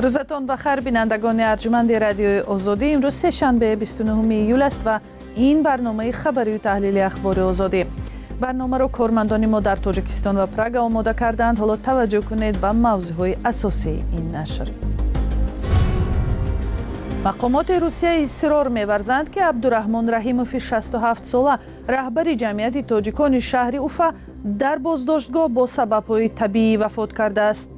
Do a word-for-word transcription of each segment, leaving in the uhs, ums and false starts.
روزتان بخیر بینندگان ارجمند رادیوی آزادی. امروز سه شنبه بیست و نهم ایول است و این برنامه خبری و تحلیل اخبار آزادی. برنامه را کارمندان ما در تاجیکستان و پراگ آماده کردند. حالا توجه کنید به موضوعهای اساسی این نشر. مقامات روسیه اصرار می‌ورزند که عبدالرحمن رحیموف شصت و هفت ساله رهبر جمعیت تاجیکان شهر اوفا در بازداشتگاه با سبب‌های طبیعی وفات کرده است.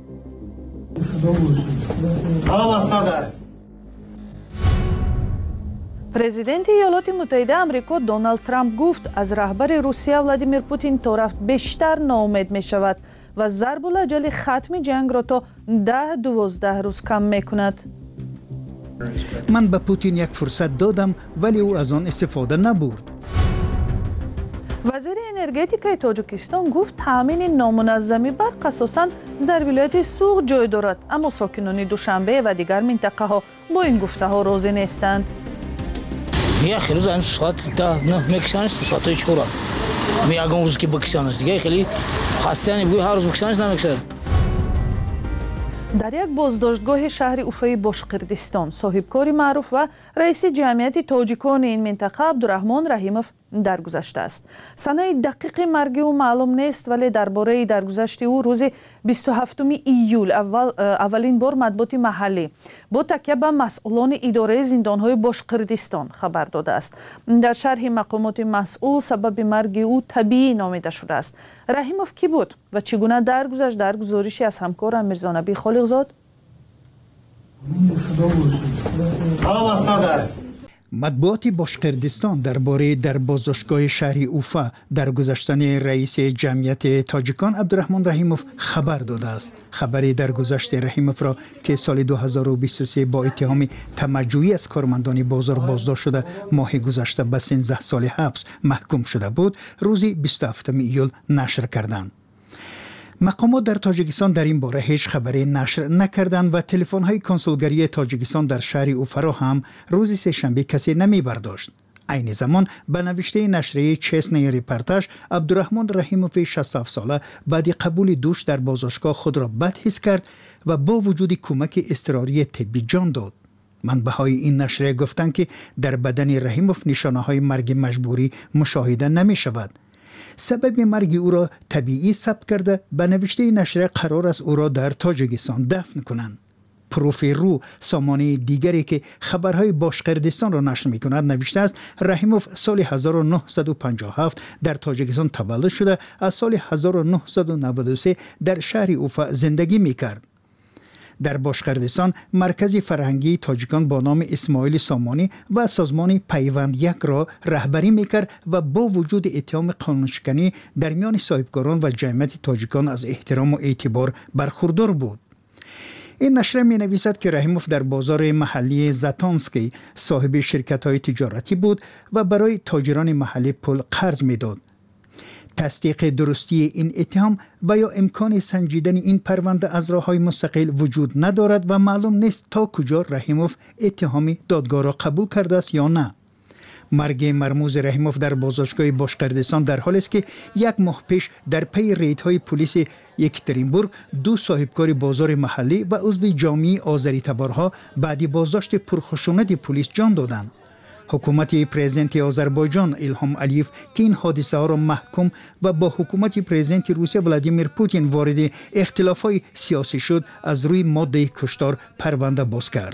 پرزیدنت ایالات متحده آمریکا دونالد ترامپ گفت از رهبر روسیه ولادیمیر پوتین تا رفت بیشتر ناامید می شود و ضرب الاجل ختم جنگ را تا ده دوازده روز کم می کند. من به پوتین یک فرصت دادم ولی او از آن استفاده نبرد. وزیر انرژتیک تاجیکستان گفت تامین نامنظمی برق اساساً در ولایت سوغ جای دارد، اما ساکنان دوشنبه و دیگر منطقه ها با این گفته ها راضی نیستند. یه خیلی زن ساعت ده نه میکشنش ساعت چهار میگم روز که بکشنش دیگه خیلی خسته نبود هر روز بکشنش نمیکشه. در یک بازداشتگاه شهر اوفای باشقردستان صاحبکاری معروف و رئیس جمعیت تاجیکان این منطقه عبدالرحمن رحیموف درگذشته است. سنه دقیق مرگ او معلوم نیست، ولی درباره درگذشت او روز بیست و هفتم ایول اول اولین بار مطبوعات محلی با تکیه به مسئولان اداره زندانهای باشقردستان خبر داده است. در شرح مقامات مسئول سبب مرگ او طبیعی نامیده شده است. رحیموف کی بود و چگونه درگذشت؟ در گزارشی از همکارم میرزا نبی خالقزاد. مطبوعات باشقردستان درباره در بازداشتگاه شهر اوفا درگذشتن رئیس جمعیت تاجیکان عبدالرحمن رحیموف خبر داده است. خبری درگذشت رحیموف را که سال دو هزار و بیست و سه با اتهام تمجویی از کارمندان بازار بازداشت شده ماه گذشته به سیزده سال حبس محکوم شده بود، روز بیست و هفتم ایول نشر کردند. مقامات در تاجیکستان در این باره هیچ خبری نشر نکردند و تلفن‌های کنسولگری تاجیکستان در شهر اوفا را هم روز سه‌شنبه کسی نمی برداشت. عین زمان به نوشته نشریه چسنه ریپورتاژ عبدالرحمن رحیموف شصت و هفت ساله بعد قبول دوش در بازداشتگاه خود را بد حس کرد و با وجود کمک اضطراری طبی جان داد. منبع‌های این نشریه گفتند که در بدن رحیموف نشانه‌های مرگ مجبوری مشاهده نمی شود. سبب مرگ او را طبیعی ثبت کرده به نوشته نشریه قرار است او را در تاجیکستان دفن کنند. پروفیرو سامانه دیگری که خبرهای باشقردستان را نشر می‌کند نوشته است رحیموف سال هزار و نهصد و پنجاه و هفت در تاجیکستان تولد شده، از سال هزار و نهصد و نود و سه در شهر اوفا زندگی می‌کرد. در باشقردستان مرکز فرهنگی تاجیکان با نام اسماعیل سامانی و سازمان پیوند یک را رهبری میکرد و با وجود اتهام قانونشکنی در میان صاحبکاران و جمعیت تاجیکان از احترام و اعتبار برخوردار بود. این نشریه می نویسد که رحیموف در بازار محلی زاتانسکی صاحب شرکت‌های تجارتی بود و برای تاجران محلی پول قرض میداد. تصدیق درستی این اتهام و یا امکان سنجیدن این پرونده از راه‌های مستقل وجود ندارد و معلوم نیست تا کجا رحیموف اتهام دادگاه را قبول کرده است یا نه. مرگ مرموز رحیموف در بازداشتگاه باشقردستان در حالی است که یک ماه پیش در پی ریدهای پلیس یکترینبورگ دو صاحبکار بازار محلی و عضو جامعه آذری تبارها بعد بازداشت پرخشونت پلیس جان دادند. حکومت پرزیدنت آذربایجان ایلهام علیف که این حادثه ها را محکوم و با حکومت پرزیدنت روسیه ولادیمیر پوتین وارد اختلافات سیاسی شد، از روی ماده کشتار پرونده باز کرد.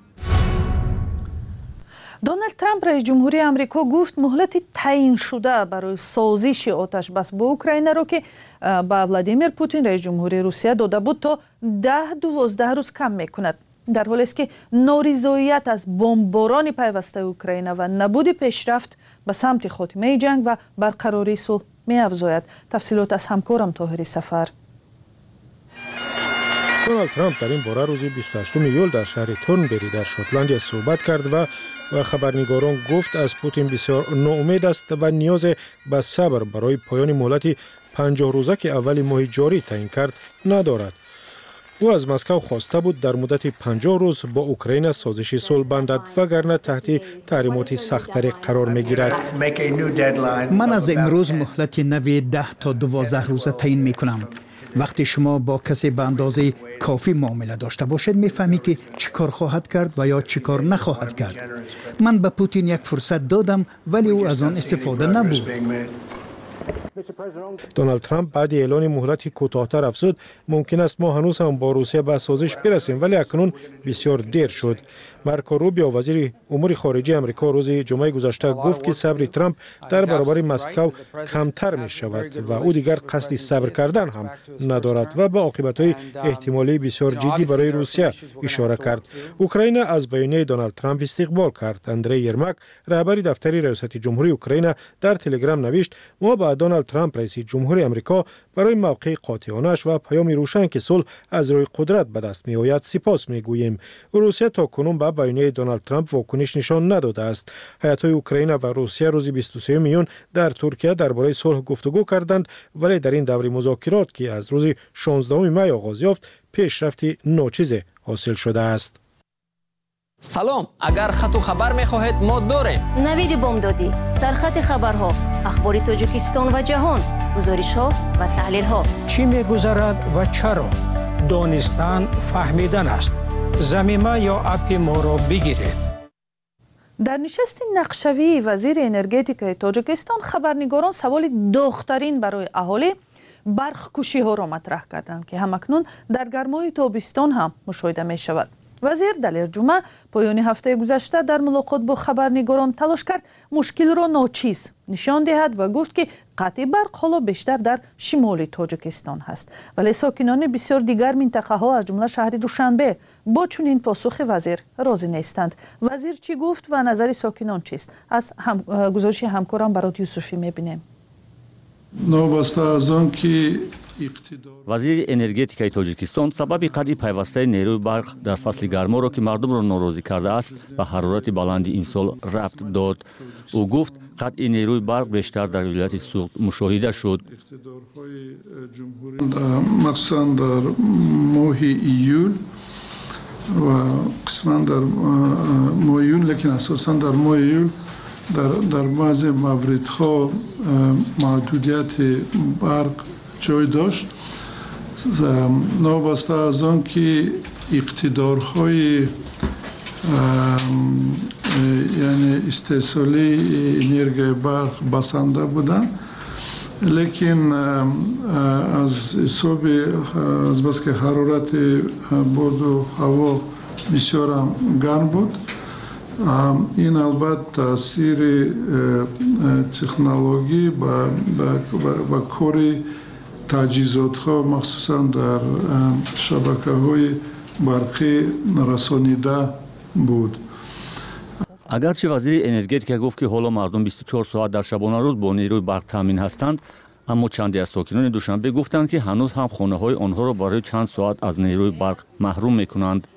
دونالد ترامپ رئیس جمهوری آمریکا گفت مهلت تعیین شده برای سازش آتش بس با اوکراین را که با ولادیمیر پوتین رئیس جمهوری روسیه داده بود تا ده دوازده روز کم میکند، در حالی است که نارضایت از بمباران پیوسته اوکراین و نبود پیشرفت به سمت خاتمه جنگ و برقراری صلح می‌افزاید. تفصیلات از همکارم طاهری سفر. دونالد ترامپ در این باره روز بیست و هشتم ایول در شهر تورنبری در شوتلندیا صحبت کرد و و خبرنگاران گفت از پوتین بسیار ناامید است و نیاز به صبر برای پایان مهلت پنجاه روزه که اول ماه جاری تعیین کرد ندارد. او از مسکو خواسته بود در مدت پنجاه روز با اوکراین سازش صلح بندد وگرنه تحت تحریمات سخت‌تری قرار می‌گیرد. من از امروز مهلت نوی ده تا دوازده روزه تعیین می‌کنم. وقتی شما با کسی به اندازه کافی معامله داشته باشید میفهمی که چی کار خواهد کرد و یا چی کار نخواهد کرد. من به پوتین یک فرصت دادم ولی او از آن استفاده نبود. دونالد ترامپ بعد اعلان مهلت کوتاه‌تر افزود ممکن است ما هنوز هم با روسیه به سازش برسیم ولی اکنون بسیار دیر شد. مارکو روبیو وزیر امور خارجه آمریکا روز جمعه گذشته گفت که صبر ترامپ در برابر مسکو کمتر می شود و او دیگر قصد صبر کردن هم ندارد و به عاقبت‌های احتمالی بسیار جدی برای روسیه اشاره کرد. اوکراین از بیانیه دونالد ترامپ استقبال کرد. اندری یرماک رهبر دفتر ریاست جمهوری اوکراین در تلگرام نوشت ما با دونالد ترامپ رئیس جمهوری آمریکا برای موقع قاطعانه‌اش و پیام روشن که صلح از روی قدرت به دست می‌آید سپاس می‌گوییم. روسیه تاکنون به بیانیه دونالد ترامپ واکنش نشان نداده است. هیات‌های اوکراین و روسیه روز بیست و سه میون در ترکیه درباره صلح گفتگو کردند ولی در این دور مذاکرات که از روز شانزدهم می آغاز یافت پیشرفتی ناچیزی حاصل شده است. سلام، اگر خط و خبر می‌خواهید ما داریم. نوید بامدادی، سرخط خبرها، اخبار تاجیکستان و جهان، گزارش‌ها و تحلیل‌ها. چی می‌گذرد و چرا؟ دانستن فهمیدن است. زمینه یا اپ ما را بگیرید. در نشست نقشوی وزیر انرژتیک تاجیکستان خبرنگاران سوال داغ‌ترین برای اهالی برق کشی ها را مطرح کردند که همکنون در گرمای تابستان هم مشاهده می شود. وزیر دلیر جمعه پایان هفته گذشته در ملاقات با خبرنگاران تلاش کرد مشکل را ناچیز نشان دهد و گفت که قطع برق حالا بیشتر در شمال تاجیکستان هست ولی ساکنان بسیار دیگر منطقه ها از جمله شهر دوشنبه با چنین پاسخ وزیر راضی نیستند. وزیر چی گفت و نظر ساکنان چیست؟ از هم... گزارش همکارم برات یوسفی میبینیم. نوبسته از آن که وزیر انرژتیک تاجیکستان سبب قطع پیوسته نیروی برق در فصل گرما را که مردم را ناراضی کرده است به حرارت بلند امسال ربط داد. او گفت قطع نیروی برق بیشتر در ولایت سوخت مشاهده شد. مخصوصا در ماه ایول و قسما در ماه ایول لیکن اساسا در ماه ایول در در بعضی مواردها محدودیت برق جای داشت. نابسته از آن که اقتدارهای یعنی استحصالی انرژی برق بسنده بودند لیکن از حساب از بس که حرارت باد و هوا بسیار گرم بود این البته تاثیر تکنولوژی با با کاری تجهیزات ها مخصوصا در شبکه های برقی رسانیده بود. اگرچه وزیر انرژتیک گفت که حالا مردم بیست و چهار ساعت در شبانه روز با نیروی برق تامین هستند اما چندی از ساکنان دوشنبه گفتند که هنوز هم خانه های آنها را برای چند ساعت از نیروی برق محروم میکنند.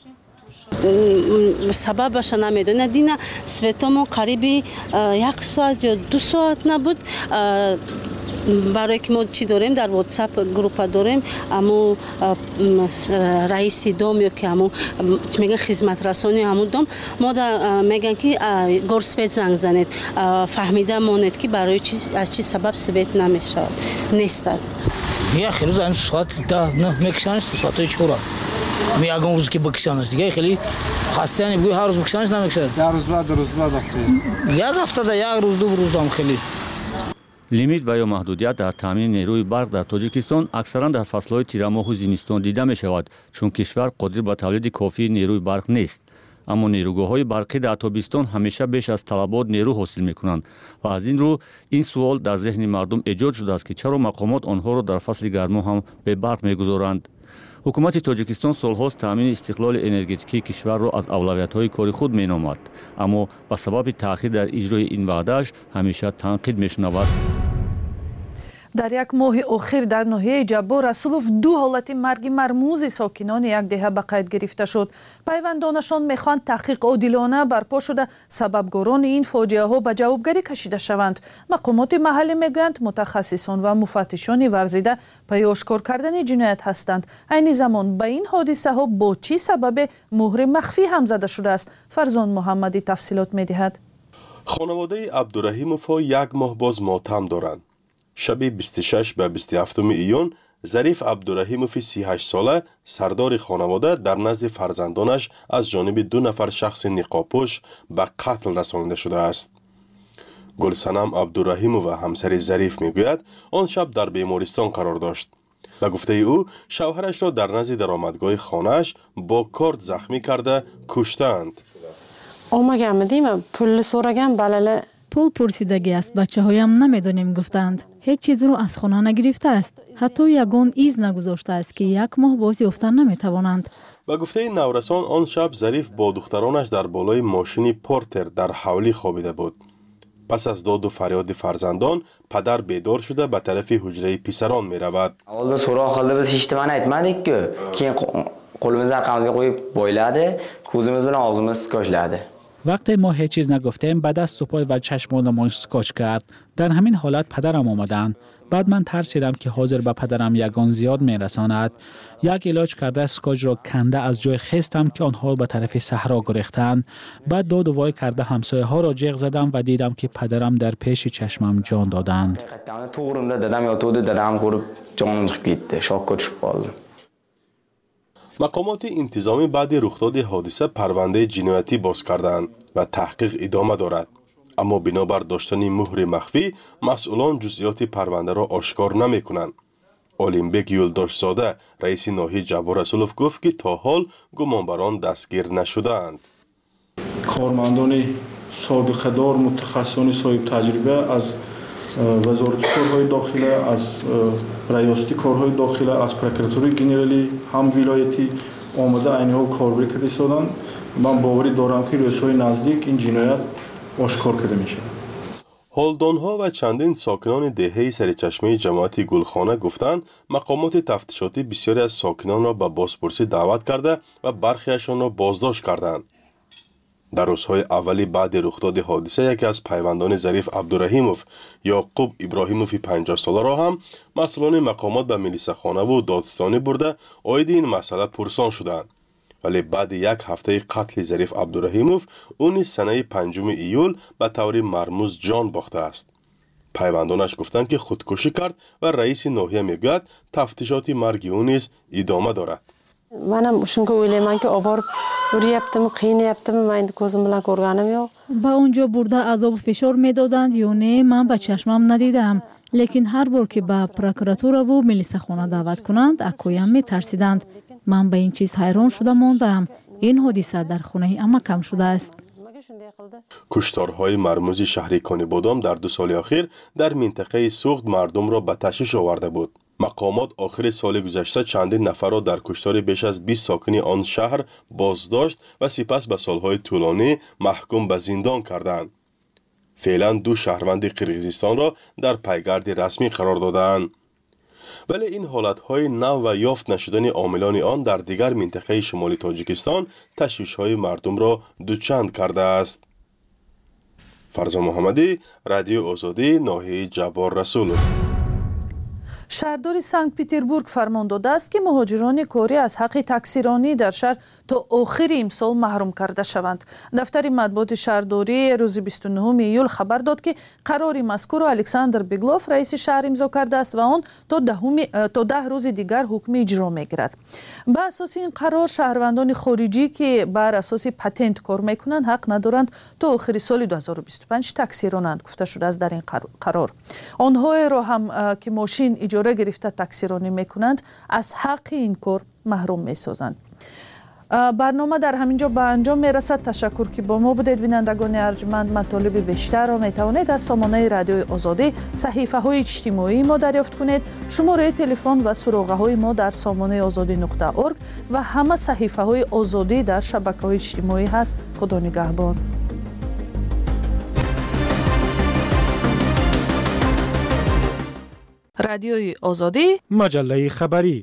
سببش نمیدونه دینا سویتامون قریبی یک ساعت یا دو ساعت نبود برای که ما چی داریم در واتساپ گروپ داریم امو رئیس دام یا که امو میگن خدمت رسانی امو دام ما میگن که گورسفت زنگ زنید فهمیده ماند که برای چی از چی سبب سویت نمیشه نیست. یا خیلی زن ساعت ده نه میکشنش ساعت چهار می اگه روز که بکشنش دیگه خیلی خسته ای بوی هر روز بکشنش نمیشه. یک روز بعد روز بعد یک هفته ده یک روز دو روز هم خیلی. لیمیت و یا محدودیت در تامین نیروی برق در تاجیکستان اکثرا در فصل‌های تیر ماه و زمستان دیده می شود چون کشور قادر به تولید کافی نیروی برق نیست. اما نیروگاه‌های برقی در تابستان همیشه بیش از طلبات نیرو حاصل می‌کنند و از این رو این سوال در ذهن مردم ایجاد شده است که چرا مقامات آنها را در فصل گرما هم به برق می‌گذارند. حکومت تاجیکستان سال‌هاست تامین استقلال انرژتیکی کشور را از اولویت‌های کاری خود می‌نامد اما به سبب تأخیر در اجرای این وعده‌اش همیشه تنقید می‌شنود. در یک ماه اخیر در ناحیه جبار رسولوف دو حالت مرگ مرموز ساکنان یک دهه به قید گرفته شد. پیوندانشان میخواهند تحقیق عادلانه برپا شده سببگاران این فاجعه ها به جوابگری کشیده شوند. مقامات محلی میگویند متخصصان و مفتشان ورزیده پی آشکار کردن جنایت هستند. عین زمان به این حادثه ها با چی سبب مهر مخفی هم زده شده است؟ فرزان محمدی تفصیلات میدهد. خانواده عبدالرحیموف یک ماه باز ماتم دارند. شب بیست و شش به بیست و هفت ایون ظریف عبدالرحیموف سی و هشت ساله سردار خانواده در نزد فرزندانش از جانب دو نفر شخص نقابپوش به قتل رسانیده شده است. گلصنم عبدالرحیموف و همسر ظریف میگوید آن شب در بیمارستان قرار داشت. به گفته او شوهرش را در نزد درآمدگاه خانه‌اش با کارد زخمی کرده کشتند. اومدیم پول سورگم بله پول پرسیدگی است، بچه هایم نمیدونیم گفتند. هیچ چیز رو از خانه نگرفته است. حتی یگان ایز نگذاشته است که یک ماه باز یافتن نمیتوانند. به گفته نورسان آن شب ظریف با دخترانش در بالای ماشین پورتر در حولی خوابیده بود. پس از داد و فریاد فرزندان پدر بیدار شده به طرف حجره پسران می رود. اول سوراخ خالده بس هیچ من ایتمدیک که که قلمز در قمزی قوی بایلاده کوزمز بلن آغزمز سکاش لاده. وقتی ما هیچ چیز نگفتیم به دست و پای و چشمانمان سکاچ کرد. در همین حالت پدرم آمدند. بعد من ترسیدم که حاضر به پدرم یگان زیاد می رساند. یک علاج کرده سکاچ را کنده از جای خستم که آنها به طرف صحرا گریختند. بعد داد و وای کرده همسایه ها را جیغ زدم و دیدم که پدرم در پیش چشمم جان دادند. مقامات انتظامی بعد رخداد حادثه پرونده جنایتی باز کردند و تحقیق ادامه دارد. اما بنابر داشتن مهر مخفی مسئولان جزئیات پرونده را آشکار نمی کنند. اولینبک یولداشزاده رئیس ناحیه جبار رسولوف گفت که تا حال گمانبران دستگیر نشده‌اند. کارمندان سابقه دار متخصصان صاحب تجربه از وزارت کارهای داخله، از ریاستی کارهای داخله، از پروکراتوری گنرالی هم ولایتی آمده عین حال کاربری کرده شدند. من باوری دارم که روزهای نزدیک این جنایت آشکار کرده میشه. هالدانها و چندین ساکنان دهه سرچشمه جماعت گلخانه گفتند مقامات تفتیشاتی بسیاری از ساکنان را به بازپرسی دعوت کرده و برخیشان را بازداشت کردند. در روزهای اولی بعد رخداد حادثه یکی از پیوندان ظریف عبدالرحیموف یعقوب ابراهیموف پنجاه ساله را هم مسئولان مقامات به ملیسه‌خانه و دادستانی برده عاید این مسئله پرسان شدند. ولی بعد یک هفته قتل ظریف عبدالرحیموف او نیز سنه پنجم ایول به طور مرموز جان باخته است. پیوندانش گفتند که خودکشی کرد و رئیس ناحیه میگوید تفتیشات مرگ او نیز ادامه دارد. منم شونکه ویلیمان که آبار ریابتم قین یابتم من کوزم بلا کورگانم یا با اونجا برده عذاب فشار میدادند یا نه من به چشمم ندیدم. لیکن هر بار که به پروکراتور و ملیسه‌خانه دعوت کنند اکویم میترسیدند. من به این چیز حیران شده ماندم. این حادثه در خانه اما کم شده است. کشتارهای مرموز شهر کانیبادام در دو سال اخیر در منطقه سوخت مردم را به تشویش آورده بود. مقامات آخر سال گذشته چندین نفر را در کشتار بیش از بیست ساکن آن شهر بازداشت و سپس به سالهای طولانی محکوم به زندان کردند. فعلا دو شهروند قرقیزستان را در پیگرد رسمی قرار دادند. ولی این حالتهای نو و یافت نشدن عاملان آن در دیگر منطقه شمالی تاجیکستان تشویش‌های مردم را دوچند کرده است. فرزان محمدی، رادیو آزادی، ناحیه جبار رسولوف. شهردار سنت پتربورگ فرمان داده است که مهاجران کاری از حق تکثیرانی در شهر تا آخر امسال محروم کرده شوند. دفتر مطبوعات شهرداری روز بیست و نهم ایول خبر داد که قرار مذکور الکساندر بیگلوف رئیس شهر امضا کرده است و آن تا ده, تا ده روز دیگر حکم اجرا میگیرد. به اساس این قرار شهروندان خارجی که بر اساس پتنت کار میکنند حق ندارند تا آخر سال دو هزار و بیست و پنج تکثیرانند گفته شده است. در این قرار آنها را هم که ماشین اجاره گرفته تکثیرانی میکنند از حق این کار محروم میسازند. برنامه در همینجا به انجام میرسد. تشکر که با ما بودید. بینندگان ارجمند، مطالب بیشتر را میتوانید از سامانه رادیوی آزادی، صحیفه های اجتماعی ما دریافت کنید. شماره تلفن و سراغه های ما در سامانه آزادی نقطه اورگ و همه صحیفه های آزادی در شبکه های اجتماعی هست. خدا نگهبان. رادیوی آزادی، مجله خبری.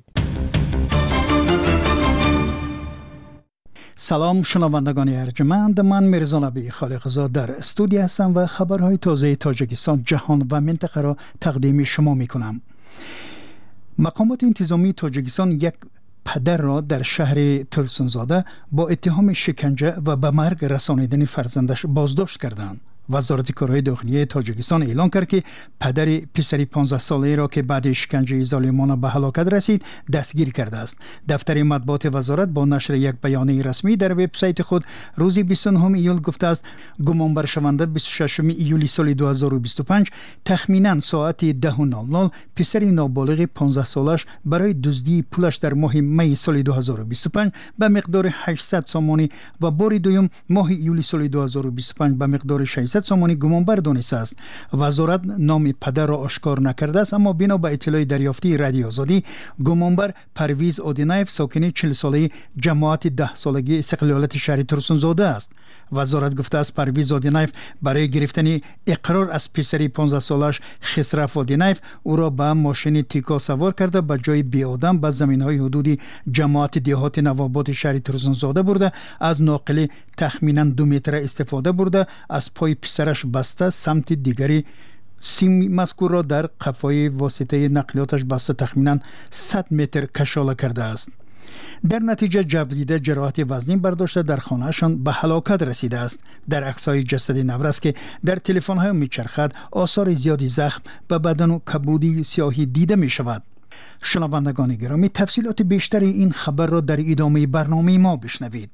سلام شنوندگان ارجمند، من میرزا نبی خالقزاد در استودیو هستم و خبرهای تازه تاجیکستان، جهان و منطقه را تقدیم شما میکنم. مقامات انتظامی تاجیکستان یک پدر را در شهر ترسونزاده با اتهام شکنجه و به مرگ رسانیدن فرزندش بازداشت کردند. وزارت کارهای داخلی تاجیکستان اعلام کرد که پدر پسری پانزده ساله را که بعد شکنجه ظالمانه به هلاکت رسید دستگیر کرده است. دفتر مطبوعات وزارت با نشر یک بیانیه رسمی در وبسایت خود روز بیست و نه ایول گفته است گمانبر شونده بیست و ششم ایولی سال دو هزار و بیست و پنج تخمینا ساعت ده و نود دقیقه پسری نابالغ پانزده سالش برای دزدی پولش در ماه می سال دو هزار و بیست و پنج به مقدار هشتصد سامانی و بار دوم ماه ایولی سال دو هزار و بیست و پنج به مقدار ششصد سامانی گمانبر دانسته است. وزارت نام پدر را آشکار نکرده است، اما بنا به اطلاع دریافتی رادیو آزادی گمانبر پرویز آدینایف ساکن چهل ساله جماعت ده سالگی استقلالت شهر ترسون زاده است. وزارت گفته است پرویز آدینایف برای گرفتن اقرار از پسری پانزده سالش خسرف آدینایف او را به ماشین تیکا سوار کرده به جای بی آدم به زمین‌های حدودی جماعت دیهات نواباد شهر ترسون زاده برده از ناقل تخمینا دو متر استفاده برده از پای پسرش بسته سمت دیگری سیم مذکور را در قفای واسطه نقلیاتش بسته تخمینا صد متر کشاله کرده است. در نتیجه جبریده جراحت وزنی برداشته در خانهشان به هلاکت رسیده است. در عکس‌های جسد نورست که در تلفن‌های میچرخد آثار زیادی زخم به بدن و کبودی سیاهی دیده می شود. شنوندگان گرامی تفصیلات بیشتری این خبر را در ادامه برنامه ما بشنوید.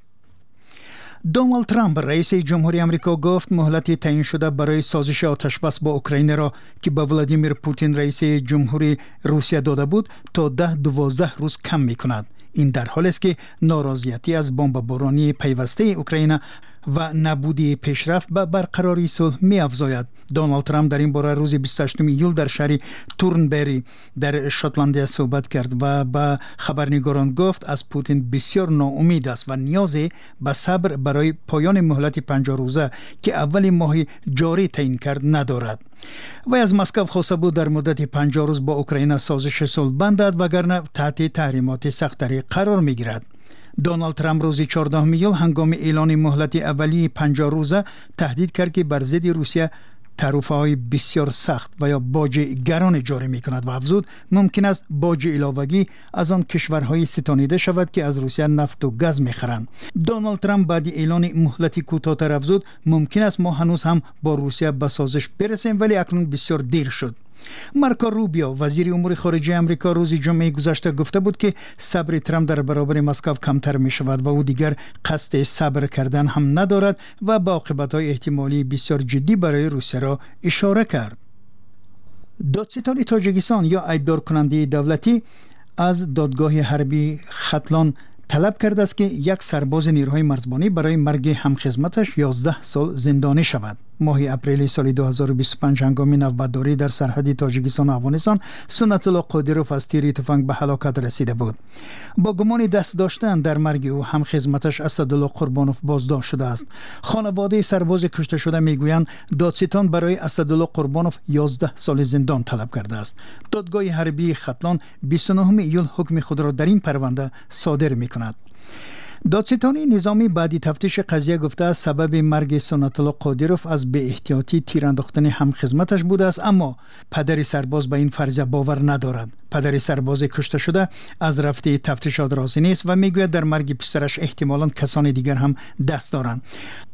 دونالد ترامپ رئیس جمهوری آمریکا گفت مهلت تعیین شده برای سازش آتشبس با اوکراین را که به ولادیمیر پوتین رئیس جمهوری روسیه داده بود تا ده دوازده روز کم می کند. این در حالی است که ناراضیتی از بمبارانی پیوسته اوکراین و نبودی پیشرفت به برقراری صلح می افزاید. دونالد ترامپ در این باره روز بیست و هشتم ایول در شهر تورنبری در شاتلندی صحبت کرد و به خبرنگاران گفت از پوتین بسیار ناامید است و نیاز به صبر برای پایان مهلت پنجاه روزه که اول ماه جاری تعیین کرد ندارد. و از مسکو خواسته بود در مدت پنجاه روز با اوکراین سازش صلح بندد وگرنه تحت تحریمات سخت‌تری قرار می‌گیرد. دونالد ترامپ روز چهاردهم ایول هنگام اعلان مهلت اولیه پنجاه روزه تهدید کرد که بر ضد روسیه تعرفه‌های بسیار سخت و یا باج گران جاری می‌کند و افزود ممکن است باج علاوه‌ای از آن کشورهای ستانیده شود که از روسیه نفت و گاز می‌خرند. دونالد ترامپ بعد اعلان مهلت کوتاه‌تر افزود ممکن است ما هنوز هم با روسیه به سازش برسیم ولی اکنون بسیار دیر شد. مارکو روبیو وزیر امور خارجه آمریکا روز جمعه گذشته گفته بود که صبر ترامپ در برابر مسکو کمتر می شود و او دیگر قصد صبر کردن هم ندارد و با عاقبت‌های احتمالی بسیار جدی برای روسیه را اشاره کرد. دادستان تاجیکستان یا ایبدار کننده دولتی از دادگاه حربی ختلان طلب کرده است که یک سرباز نیروهای مرزبانی برای مرگ همخدمتش یازده سال زندانی شود. ماه اپریل سال دو هزار و بیست و پنج هنگام نوبتداری در سرحد تاجیکستان و افغانستان سنت الله قادروف از تیر تفنگ به هلاکت رسیده بود. با گمان دست داشتن در مرگ او همخدمتش اسدالله قربانوف بازداشت شده است. خانواده سرباز کشته شده میگویند دادستان برای اسدالله قربانوف یازده سال زندان طلب کرده است. دادگاه حربی ختلان بیست و نه ایول حکم خود را در این پرونده صادر می‌کند. دادستان نظامی بعدی تفتیش قضیه گفته است سبب مرگ سنت الله قادروف از بی احتیاطی تیر انداختن همخدمتش بوده است، اما پدر سرباز به این فرضیه باور ندارد. پدر سرباز کشته شده از رفته تفتیشات راضی نیست و میگوید در مرگ پسرش احتمالاً کسان دیگر هم دست دارند.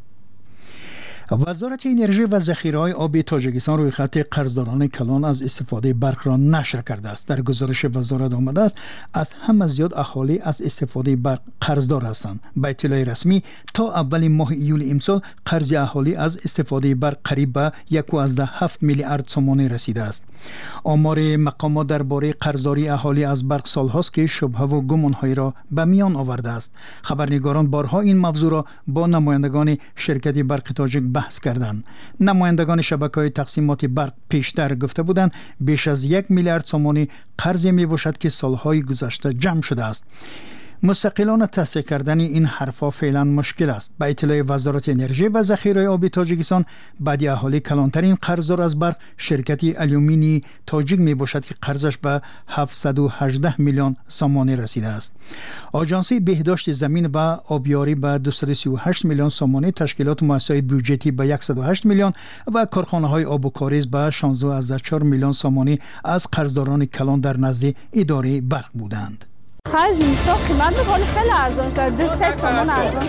وزارت انرژی و ذخیره‌های آبی تاجیکستان روی خط قرضداران کلان از استفاده برق را نشر کرده است. در گزارش وزارت آمده است از همه زیاد اهالی از استفاده برق قرضدار هستند. به اطلاع رسمی تا اول ماه ایول امسال قرض اهالی از استفاده برق قریب به یک و هفت میلیارد سومانی رسیده است. آمار مقامات درباره قرضداری اهالی از برق سالهاست که شبهه و گمان‌های را به میان آورده است. خبرنگاران بارها این موضوع را با نمایندگان شرکت برق تاجیک بحث کردند. نمایندگان شبکه‌های تقسیمات برق پیشتر گفته بودند بیش از یک میلیارد سومانی قرض می باشد که سالهای گذشته جمع شده است. مستقلانه تصحیح کردن این حرفا فعلا مشکل است. به اطلاع وزارت انرژی و ذخیره آبی تاجیکستان بعدی اهالی کلانترین قرضدار از برق شرکت الومینی تاجیک می باشد که قرضش به هفتصد و هجده میلیون سومانی رسیده است. آژانس بهداشت زمین و آبیاری به دویست و سی و هشت میلیون سومانی، تشکیلات مؤسسه بودجتی به صد و هشت میلیون و کارخانه‌های آب و کاریز به شانزده و چهار میلیون سومانی از قرضداران کلان در نزد اداره برق بودند. خرج زمستان قیمت میکنه خیلی ارزان شده دو سه تومن ارزان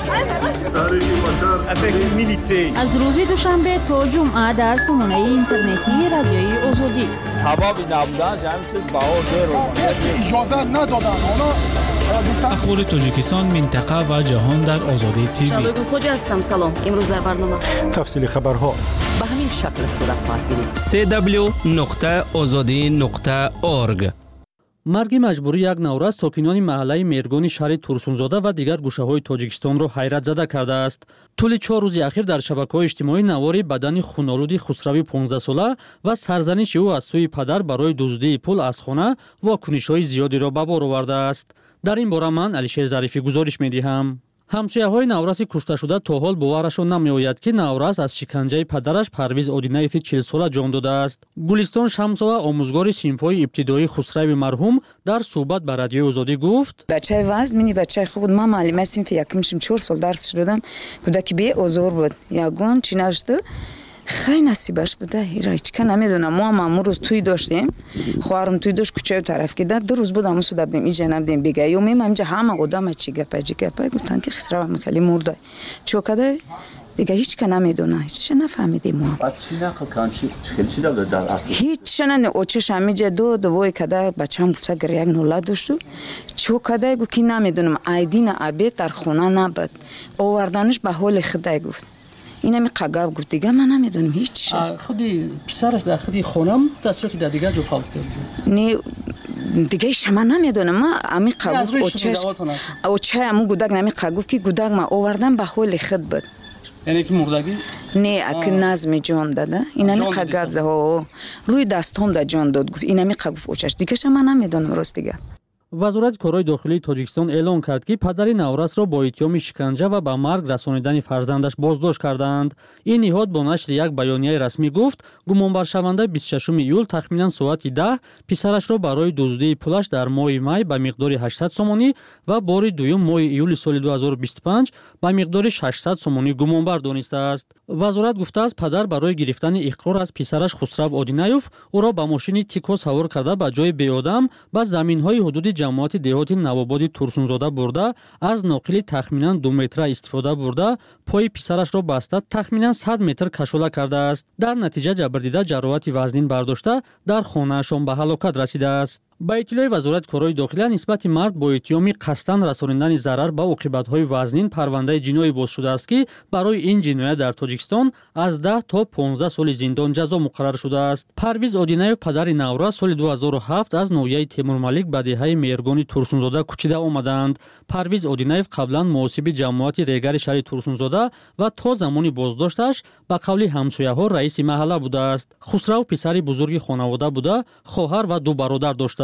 شده. از روز دوشنبه تا جمعه در سامانه اینترنتی رادیوی آزادی حبابی نبودن جمعی چیز بهار دیر اجازه ندادن اخبار تاجیکستان منطقه و جهان در آزادی تیوی. شبگون خوجه هستم. سلام. امروز در برنامه تفصیل خبرها به همین شکل صورت خواهد گرفت. سی دبلیو نقطه آزادی نقطه اورگ. марги маҷбурӣ як навра сокинони маҳаллаи мергони шаҳри турсунзода ва дигар гӯшаҳои тоҷикистонро ҳайратзада кардааст. тӯли чор рӯзи ахир дар шабакаҳои иҷтимоӣ навори бадани хунолуди хусрави понздаҳсола ва сарзаниши ӯ аз сӯи падар барои дуздии пул аз хона вокунишҳои зиёдеро ба бор овардааст. дар ин бора ман алишер зарифӣ гузориш медиҳам. ҳамсояҳои навраси кушташуда то ҳол боварашон намеояд ки наврас аз шиканҷаи падараш парвиз одинаеви чилсола ҷон додааст. гулистон шамсова омӯзгори синфҳои ибтидоии хусрави марҳум дар суҳбат ба радиои озодӣ гуфт: бачаи ваз мини бачаи хуб буд. ман муаллимаи синфи якум шидам, чор сол дарс шудам. кӯдаки беозор буд. ягон чӣ нашуд خیلی نصیبش بوده. هیچ که نمیدونم. ما هم امروز توی داشتیم. خواهرم توی داشت کوچه طرف که دو روز بود همون سود بدیم اینجا نبودیم بگه. یومیم همینجا همه آدم چی گپه چی گپه گفتن که خسرو هم خیلی مرده. چوکده دیگه هیچ که نمیدونه. هیچ نفهمیدیم ما. بعد چی نقل کن چی خیلی چی داد در اصل؟ هیچ نه اوچش همینجا دو دوای کده بچه‌م گفت اگر یک نولا داشت. چوکده گفت کی نمیدونم. ایدین ابی در خونه نبود. آوردنش به حال خدای گفت. اینا می قگاب گفت دیگه من نمیدونم هیچ. خودی پسرش در خودی خونم دستش در دیگه جو فوت کرد. نه دیگه شما نمیدونم. ما امی قگوف اوچش اوچه امو گودک نمی قگوف کی گودک ما آوردن به حال خود بود. یعنی که مردگی؟ نه اک نظم جان داده. اینا می قگاب زه روی دستم دا جان داد گفت اینا می قگوف اوچش دیگه شما نمیدونم راست دیگه. вазорати корои дохилии тоҷикистон эълон кард ки падари наврасро бо иттиҳоми шиканҷа ва ба марг расонидани фарзандаш боздошт кардаанд. ин ниҳод бо нашри як баёнияи расмӣ гуфт гумонбаршаванда бисту шашуми июл тахминан соати даҳ писарашро барои дуздии пулаш дар моҳи май ба миқдори ҳаштсад сомонӣ ва бори дуюм моҳи июли соли ду ҳазору бисту панҷ ба миқдори шашсад сомонӣ гумонбар донистааст. вазорат гуфтааст падар барои гирифтани иқрор аз писараш хусрав одинаев ӯро ба мошини тико савор карда ба ҷои беодам ба заминҳои ҳудуди ҷамоати деҳоти навободи турсунзода бурда аз ноқили тахминан ду метра истифода бурда пои писарашро баста тахминан сад метр кашола кардааст. дар натиҷа ҷабрдида ҷароҳати вазнин бардошта дар хонаашон ба ҳалокат расидааст. ба иттилои вазорати корои дохилия нисбати мард бо иттиҳоми қасдан расонидани зарар ба оқибатҳои вазнин парвандаи ҷиноӣ боз шудааст ки барои ин ҷиноят дар тоҷикистон аз даҳ то понздаҳ соли зиндон ҷазо муқаррар шудааст. парвиз одинаев падари навра соли ду ҳазору ҳафт аз ноҳияи темурмалик ба деҳаи мергони турсунзода кӯчида омаданд. парвиз одинаев қаблан муосиби ҷамоати регари шаҳри турсунзода ва то замони боздошташ ба қавли ҳамсояҳо раиси маҳалла будааст. хусрав писари бузурги хонавода буда хоҳар ва ду бародар доштааст.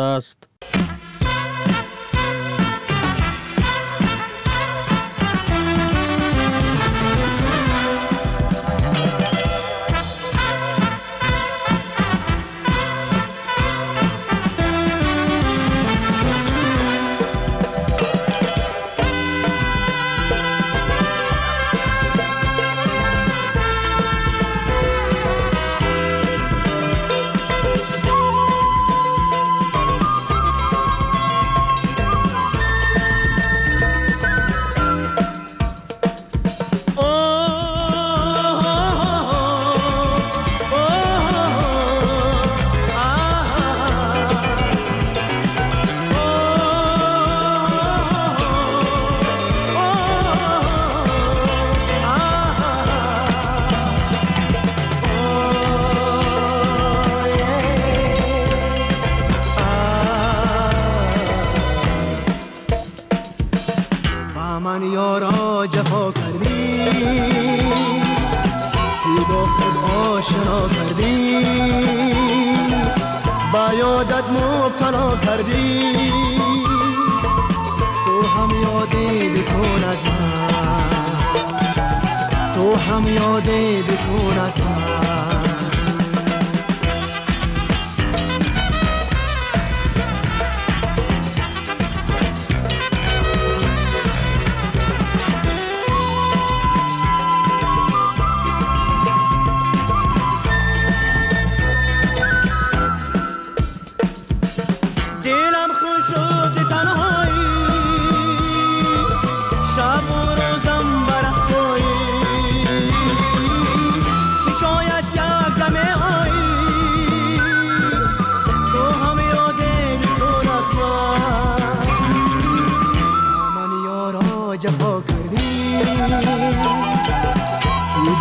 دلم خوش شد تنهایی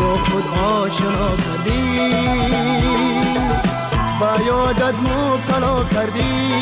با خود آشنا کردی و یادت مبتلا کردی.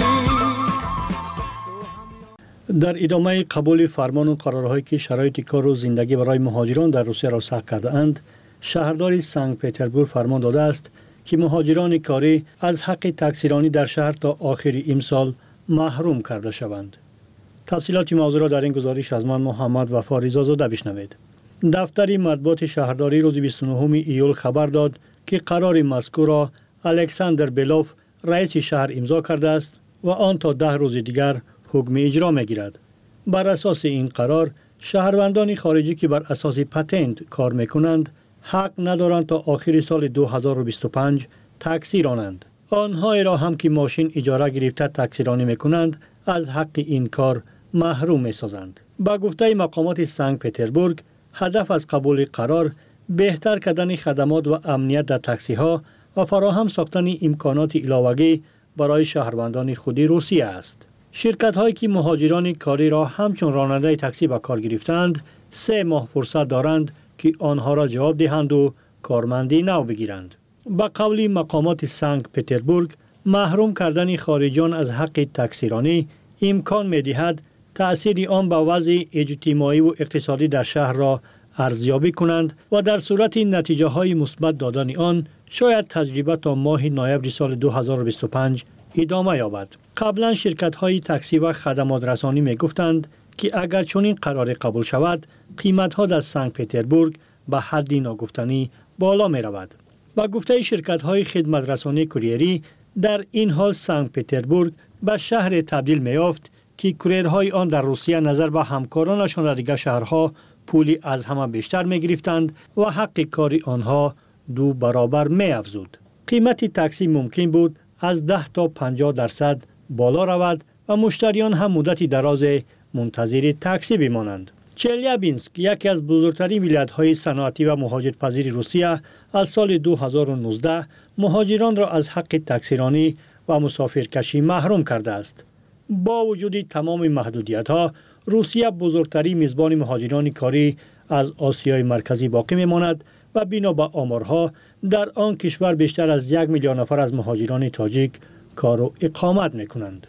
در ادامه قبول فرمان و قرارهایی که شرایط کار و زندگی برای مهاجران در روسیه را سخت کرده اند، شهرداری سنت پترزبورگ فرمان داده است که مهاجران کاری از حق تکثیرانی در شهر تا آخر امسال محروم کرده شوند. تفصیلات موضوع را در این گزارش از من محمد وفا رضازاده بشنوید. دفتر مطبوعات شهرداری روز بیست و نهم ایول خبر داد که قرار مذکور را الکساندر بلوف رئیس شهر امضا کرده است و آن تا ده روز دیگر حکم اجرا می‌گیرد. بر اساس این قرار شهروندان خارجی که بر اساس پتنت کار می‌کنند حق ندارند تا آخر سال دو هزار و بیست و پنج تکثیر آنند. آنهایی را هم که ماشین اجاره گرفته تکثیرانی می‌کنند از حق این کار محروم می‌سازند. با گفته مقامات سنت پترزبورگ، هدف از قبول قرار بهتر کردن خدمات و امنیت در تاکسی‌ها و فراهم ساختن امکانات علاوه‌ای برای شهروندان خودی روسیه است. شرکت هایی که مهاجران کاری را همچون راننده تاکسی به کار گرفتند، سه ماه فرصت دارند که آنها را جواب دهند و کارمندی نو بگیرند. با قول مقامات سنت پترزبورگ، محروم کردن خارجیان از حق تکثیرانی امکان می‌دهد تأثیر آن به وضع اجتماعی و اقتصادی در شهر را ارزیابی کنند و در صورت نتیجه های مثبت دادن آن شاید تجربه تا ماه نوامبر سال دو هزار و بیست و پنج ادامه یابد. قبلا شرکت های تاکسی و خدمات رسانی می گفتند که اگر چنین قرار قبول شود، قیمت ها در سنت پترزبورگ به حدی ناگفتنی بالا می رود. با گفته شرکت های خدمات رسانی کوریری، در این حال سنت پترزبورگ به شهر تبدیل می یافت که کوریرهای آن در روسیه نظر به همکارانشان در دیگر شهرها پولی از همه بیشتر می گرفتند و حق کاری آنها دو برابر می افزود. قیمت تاکسی ممکن بود از ده تا پنجاه درصد بالا رود و مشتریان هم مدتی دراز منتظر تاکسی بمانند. چلیابینسک، یکی از بزرگترین ولایت‌های صنعتی و مهاجرپذیر روسیه، از سال دو هزار و نوزده مهاجران را از حق تاکسیرانی و مسافرکشی محروم کرده است. با وجود تمام محدودیت‌ها، روسیه بزرگترین میزبان مهاجران کاری از آسیای مرکزی باقی می‌ماند و بنا به آمارها در آن کشور بیشتر از یک میلیون نفر از مهاجران تاجیک کار و اقامت می‌کنند.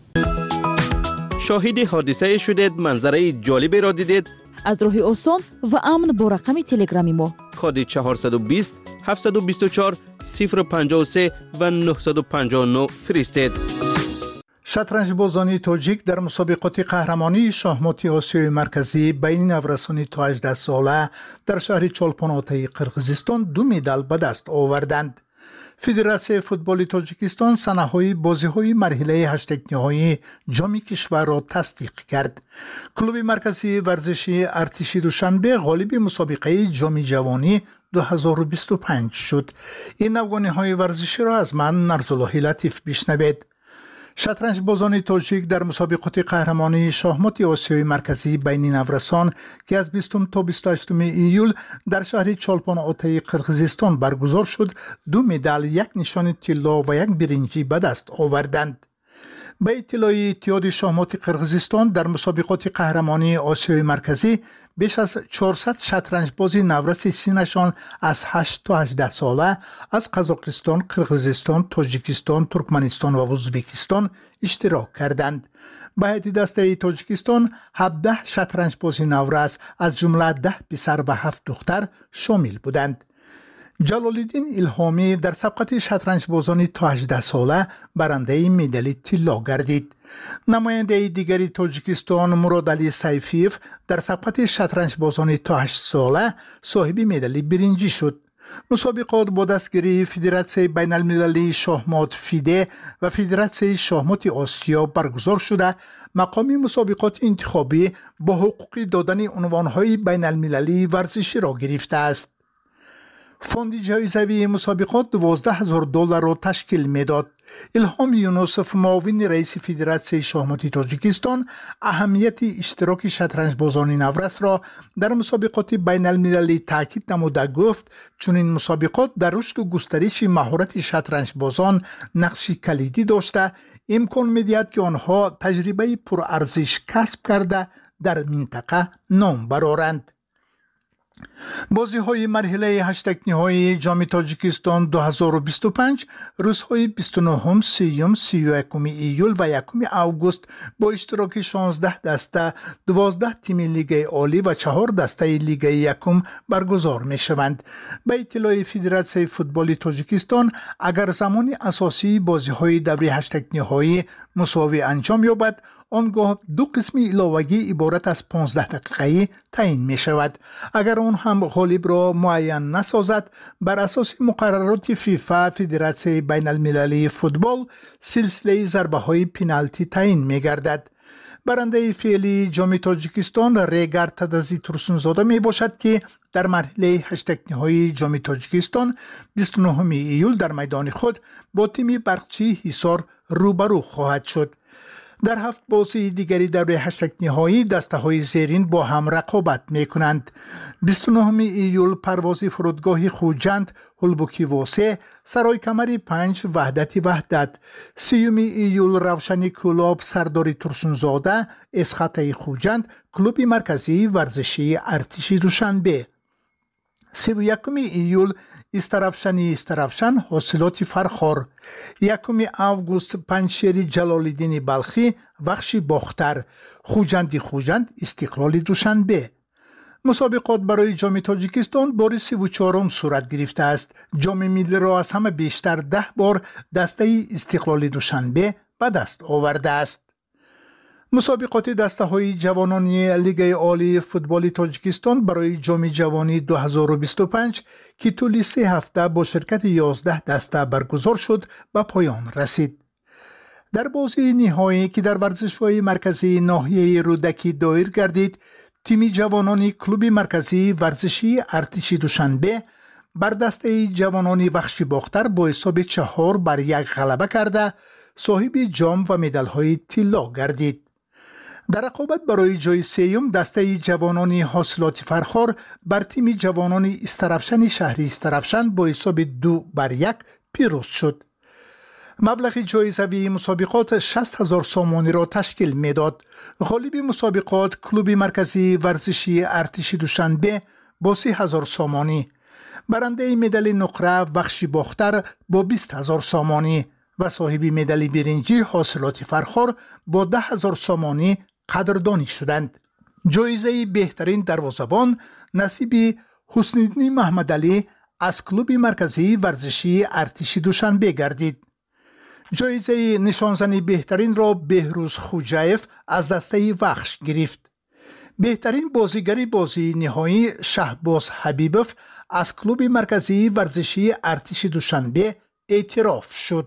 شاهد حادثه شدید، منظره جالبی را دیدید؟ از راه آسان و امن با رقم تلگرامی ما کد چهارصد و بیست هفتصد و بیست و چهار صفر پنجاه و سه و نهصد و پنجاه و نه فرستید. شطرنج بازان تاجیک در مسابقات قهرمانی شاهمات آسیای مرکزی بین نورسان تا هجده ساله در شهر چولپان آتای قرقیزستان دو مدال به دست آوردند. فدراسیون فوتبال تاجیکستان سنه‌های بازی‌های مرحله هشت نهایی جام کشور را تصدیق کرد. کلوب مرکزی ورزشی ارتش دوشنبه غالب مسابقه جام جوانی دو هزار و بیست و پنج شد. این نوگانی‌های ورزشی را از من نرزالله لطیف بشنوید. شطرنج بازان تاجیک در مسابقات قهرمانی شاهمات آسیای مرکزی بین نورسان که از بیستم تا بیست و هشتم ایول در شهر چولپان آتای قرقیزستان برگزار شد، دو مدال، یک نشان طلا و یک برنجی به دست آوردند. به اطلاع اتحاد شاهمات قرقیزستان، در مسابقات قهرمانی آسیای مرکزی بیش از چهارصد شطرنج بازی نورس سینشان از هشت تا هجده ساله از قزاقستان، قرقیزستان، تاجیکستان، ترکمنستان و ازبکستان اشتراک کردند. به هیئت دسته تاجیکستان هفده شطرنج بازی نورس از جمله ده پسر و هفت دختر شامل بودند. جلالالدین الهامی در سبقت شطرنج بازان تا هجده ساله برنده مدال طلا گردید. نماینده دیگری تاجیکستان مراد علی سیفیف در سبقت شطرنج بازان تا هشت ساله صاحب مدال برنجی شد. مسابقات با دستگیری فدراسیون بین المللی شاهمات فیده و فدراسیون شاهمات آسیا برگزار شده. مقام مسابقات انتخابی با حقوق دادن عنوانهای بین المللی ورزشی را گرفته است. فوند جایزوی مسابقات دوازده هزار دلار را تشکیل میداد. الهام یونوسف، معاون رئیس فدراسیون شاهمات تاجیکستان، اهمیت اشتراک شطرنج بازان نورس را در مسابقات بین المللی تاکید نموده گفت چون این مسابقات در رشد و گسترش مهارت شطرنج بازان نقش کلیدی داشته، امکان می‌دهد که آنها تجربه پرارزش کسب کرده در منطقه نام برآورند. بازی های مرحله هشت نهایی جام تاجیکستان دو هزار و بیست و پنج روزهای بیست و نه، سی، سی و یک ایول و یک آگوست با اشتراک شانزده دسته، دوازده تیم لیگ عالی و چهار دسته لیگ یکم برگزار می شوند. به اطلاع فدراسیون فوتبال تاجیکستان، اگر زمان اساسی بازی های دوره هشت نهایی مساوی انجام یابد، آنگاه دو قسم علاوگی عبارت از پانزده دقیقه‌ای تعیین می شود. اگر آن هم غالب را معین نسازد، بر اساس مقررات فیفا فدراسیون بین المللی فوتبال سلسله ضربه های پنالتی تعیین می گردد. برنده فعلی جام تاجیکستان ریگر تدزی ترسونزاده می باشد که در مرحله هشت نهایی جام تاجیکستان بیست و نه ایول در میدان خود با تیم برقچی حصار روبرو خواهد شد. در هفت بازی دیگری در هشت نهایی دسته های زیرین با هم رقابت می کنند. بیست و نه ایول پروازی فرودگاه خوجند هلبوکی واسه سرای کمری پنج وحدتی وحدت، سیوم ایول روشنی کلاب سرداری ترسونزاده اسخطه خوجند کلوب مرکزی ورزشی ارتشی دوشنبه، سی و یکم ایول استرافشنی استرافشن حاصلات فرخار، یکم آگوست پنجشیری جلالالدین بلخی وخشی باختر، خوجندی خوجند استقلال دوشنبه. مسابقات برای جام تاجیکستان بار سی و چهارم صورت گرفته است. جام ملی را از همه بیشتر ده بار دسته استقلال دوشنبه به دست آورده است. مسابقات دسته های جوانانی لیگ عالی فوتبال تاجیکستان برای جام جوانی دو هزار و بیست و پنج که طول سه هفته با شرکت یازده دسته برگزار شد به پایان رسید. در بازی نهایی که در ورزشگاه مرکزی ناحیه رودکی دایر گردید، تیم جوانانی کلوب مرکزی ورزشی ارتشی دوشنبه بر دسته جوانانی وخشی باختر با حساب چهار بر یک غلبه کرده صاحب جام و مدال های طلا گردید. در رقابت برای جای سیوم دسته جوانانی حاصلات فرخار بر تیم جوانانی استرافشن شهری استرافشن با حساب دو بر یک پیروز شد. مبلغ جایزه مسابقات شصت هزار سامانی را تشکیل میداد. غالب مسابقات کلوب مرکزی ورزشی ارتشی دوشنبه با سی هزار سامانی، برنده مدال نقره وخشی باختر با بیست هزار سامانی و صاحب مدال برنجی حاصلات فرخار با ده هزار سامانی قدردانی شدند. جایزه بهترین دروازه‌بان نصیب حسن‌الدین محمدعلی از کلوب مرکزی ورزشی ارتشی دوشنبه گردید. جایزه نشانزنی بهترین را بهروز خوجایف از دسته وخش گرفت. بهترین بازیگری بازی نهایی شهباز حبیبوف از کلوب مرکزی ورزشی ارتش دوشنبه اعتراف شد.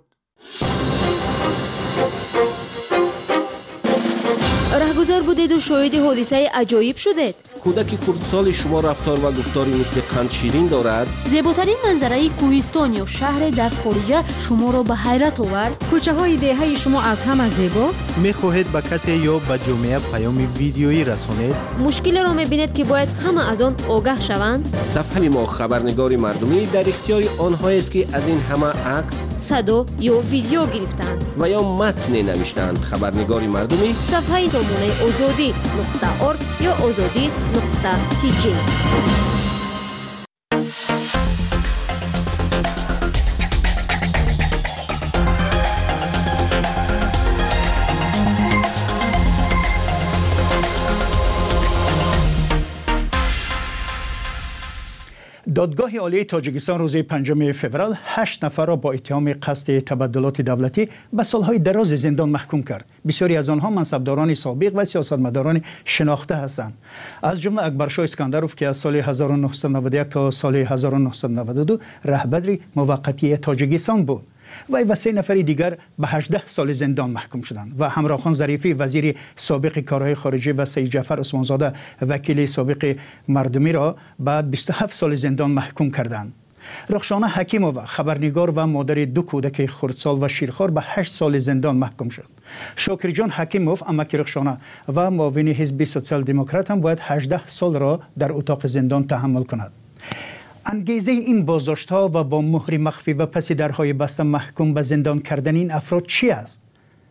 رهگذر بودید و شاهد حادثه عجایب شدید. کودک کردسال شما رفتار و گفتاری مثل قند شیرین دارد. زیباترین منظره کوهستان یا شهر در خارج شما را به حیرت آورد. کوچه های دهه شما از همه زیباست. میخواهید به کسی یا به جامعه پیام ویدیویی رسانید؟ مشکل را میبینید که باید همه از آن آگاه شوند. صفحه ما خبرنگار مردمی در اختیار آنها است که از این همه عکس، صدا یا ویدیو گرفتند و یا متن نوشتند. خبرنگار مردمی صفحه سامانه آزادی نقطه ارگ یا آزادی نقطه تی جی. دادگاه عالی تاجیکستان روز پنجم فوریه هشت نفر را با اتهام قصد تبدلات دولتی به سالهای دراز زندان محکوم کرد. بسیاری از آنها منصبداران سابق و سیاستمداران شناخته هستند. از جمله اکبرشاه اسکندروف که از سال هزار و نهصد و نود و یک تا سال هزار و نهصد و نود و دو رهبر موقتی تاجیکستان بود. وی و سه نفر دیگر به هجده سال زندان محکوم شدند و همراهخان ظریفی وزیر سابق کارهای خارجه و سید جعفر عثمانزاده وکیل سابق مردمی را به بیست و هفت سال زندان محکوم کردند. رخشانه حکیمووا خبرنگار و مادر دو کودک خردسال و شیرخوار به هشت سال زندان محکوم شد. شاکر جان حکیموف امک رخشانه و معاون حزب سوسیال دموکرات هم باید هجده سال را در اتاق زندان تحمل کند. انگیزه این بازداشت‌ها و با مهر مخفی و پس درهای بسته محکوم به زندان کردن این افراد چی است؟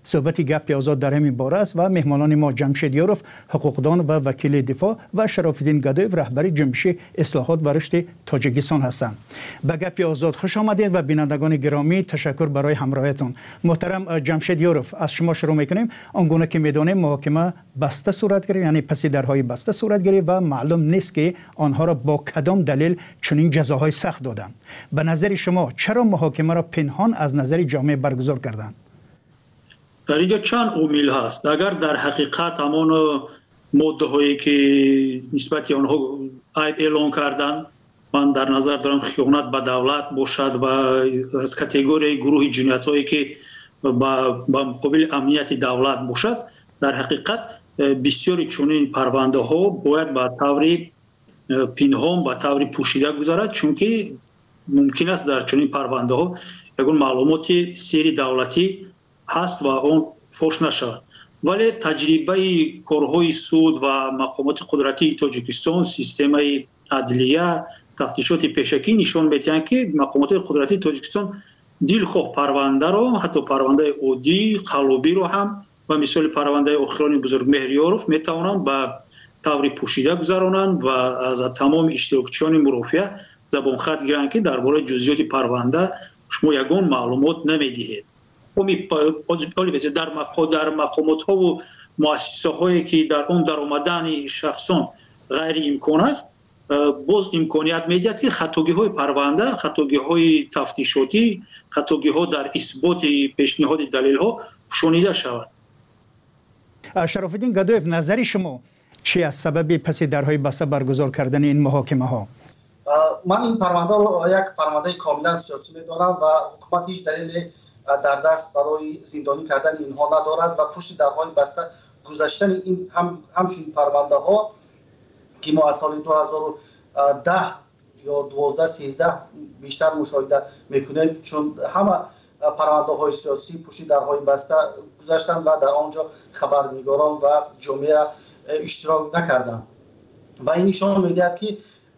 صحبت گپ آزاد در همین باره است و مهمانان ما جمشید یوروف حقوقدان و وکیل دفاع و شراف‌الدین گدویف رهبر جنبش اصلاحات و رشد تاجیکستان هستند. به گپ آزاد خوش آمدید و بینندگان گرامی تشکر برای همراهیتون. محترم جمشید یوروف، از شما شروع میکنیم. آنگونه که میدونیم محاکمه بسته صورت گرفت، یعنی پس درهای بسته صورت گرفت و معلوم نیست که آنها را با کدام دلیل چنین جزاهای سخت دادند. به نظر شما چرا محاکمه را پنهان از نظر جامعه برگزار کردند؟ در اینجا چند عامل هست. اگر در حقیقت همان ماده هایی که نسبت آنها اعلان کردند، من در نظر دارم خیانت به دولت باشد و از کاتگوری گروه جنایت هایی که با مقابل امنیت دولت باشد، در حقیقت بسیاری چنین پرونده ها باید به طور پنهان به طور پوشیده گذارد، چون که ممکن است در چنین پرونده ها یگان معلومات سری دولتی هست و اون فوش نشود. ولی تجربه کارهای سود و مقامات قدرتی تاجیکستان، سیستم عدلیه، تفتیشات پیشکی نشان می‌دهند که مقامات قدرتی تاجیکستان دلخواه پرونده را، حتی پرونده عادی قلابی رو هم و مثال پرونده آخران بزرگ مهریاروف میتوانند به طور پوشیده گذرانند و از تمام اشتراکچیان مرافعه زبان خط گیرند که درباره جزئیات پرونده شما یگان معلومات نمیدهید. در در مقامات ها و مؤسسه هایی که در اون در آمدن شخصان غیر امکان است، باز امکانیت میدهد که خطاگی های پرونده، خطاگی های تفتیشاتی، خطاگی ها در اثبات پیشنهاد دلیل ها شنیده شود. شراف‌الدین گدویف، نظر شما چی از سبب پس درهای بسته برگزار کردن این محاکمه ها؟ من این پرونده رو یک پرونده کاملا سیاسی میدانم و حکومت هیچ دلیل در دست برای زندانی کردن اینها ندارد و پشت درهای بسته گذاشتن این هم همچون پرونده ها که ما از سال دو هزار و ده یا دوازده سیزده بیشتر مشاهده میکنیم، چون همه پرونده های سیاسی پشت درهای بسته گذاشتن و در آنجا خبرنگاران و جامعه اشتراک نکردند و این نشان میدهد که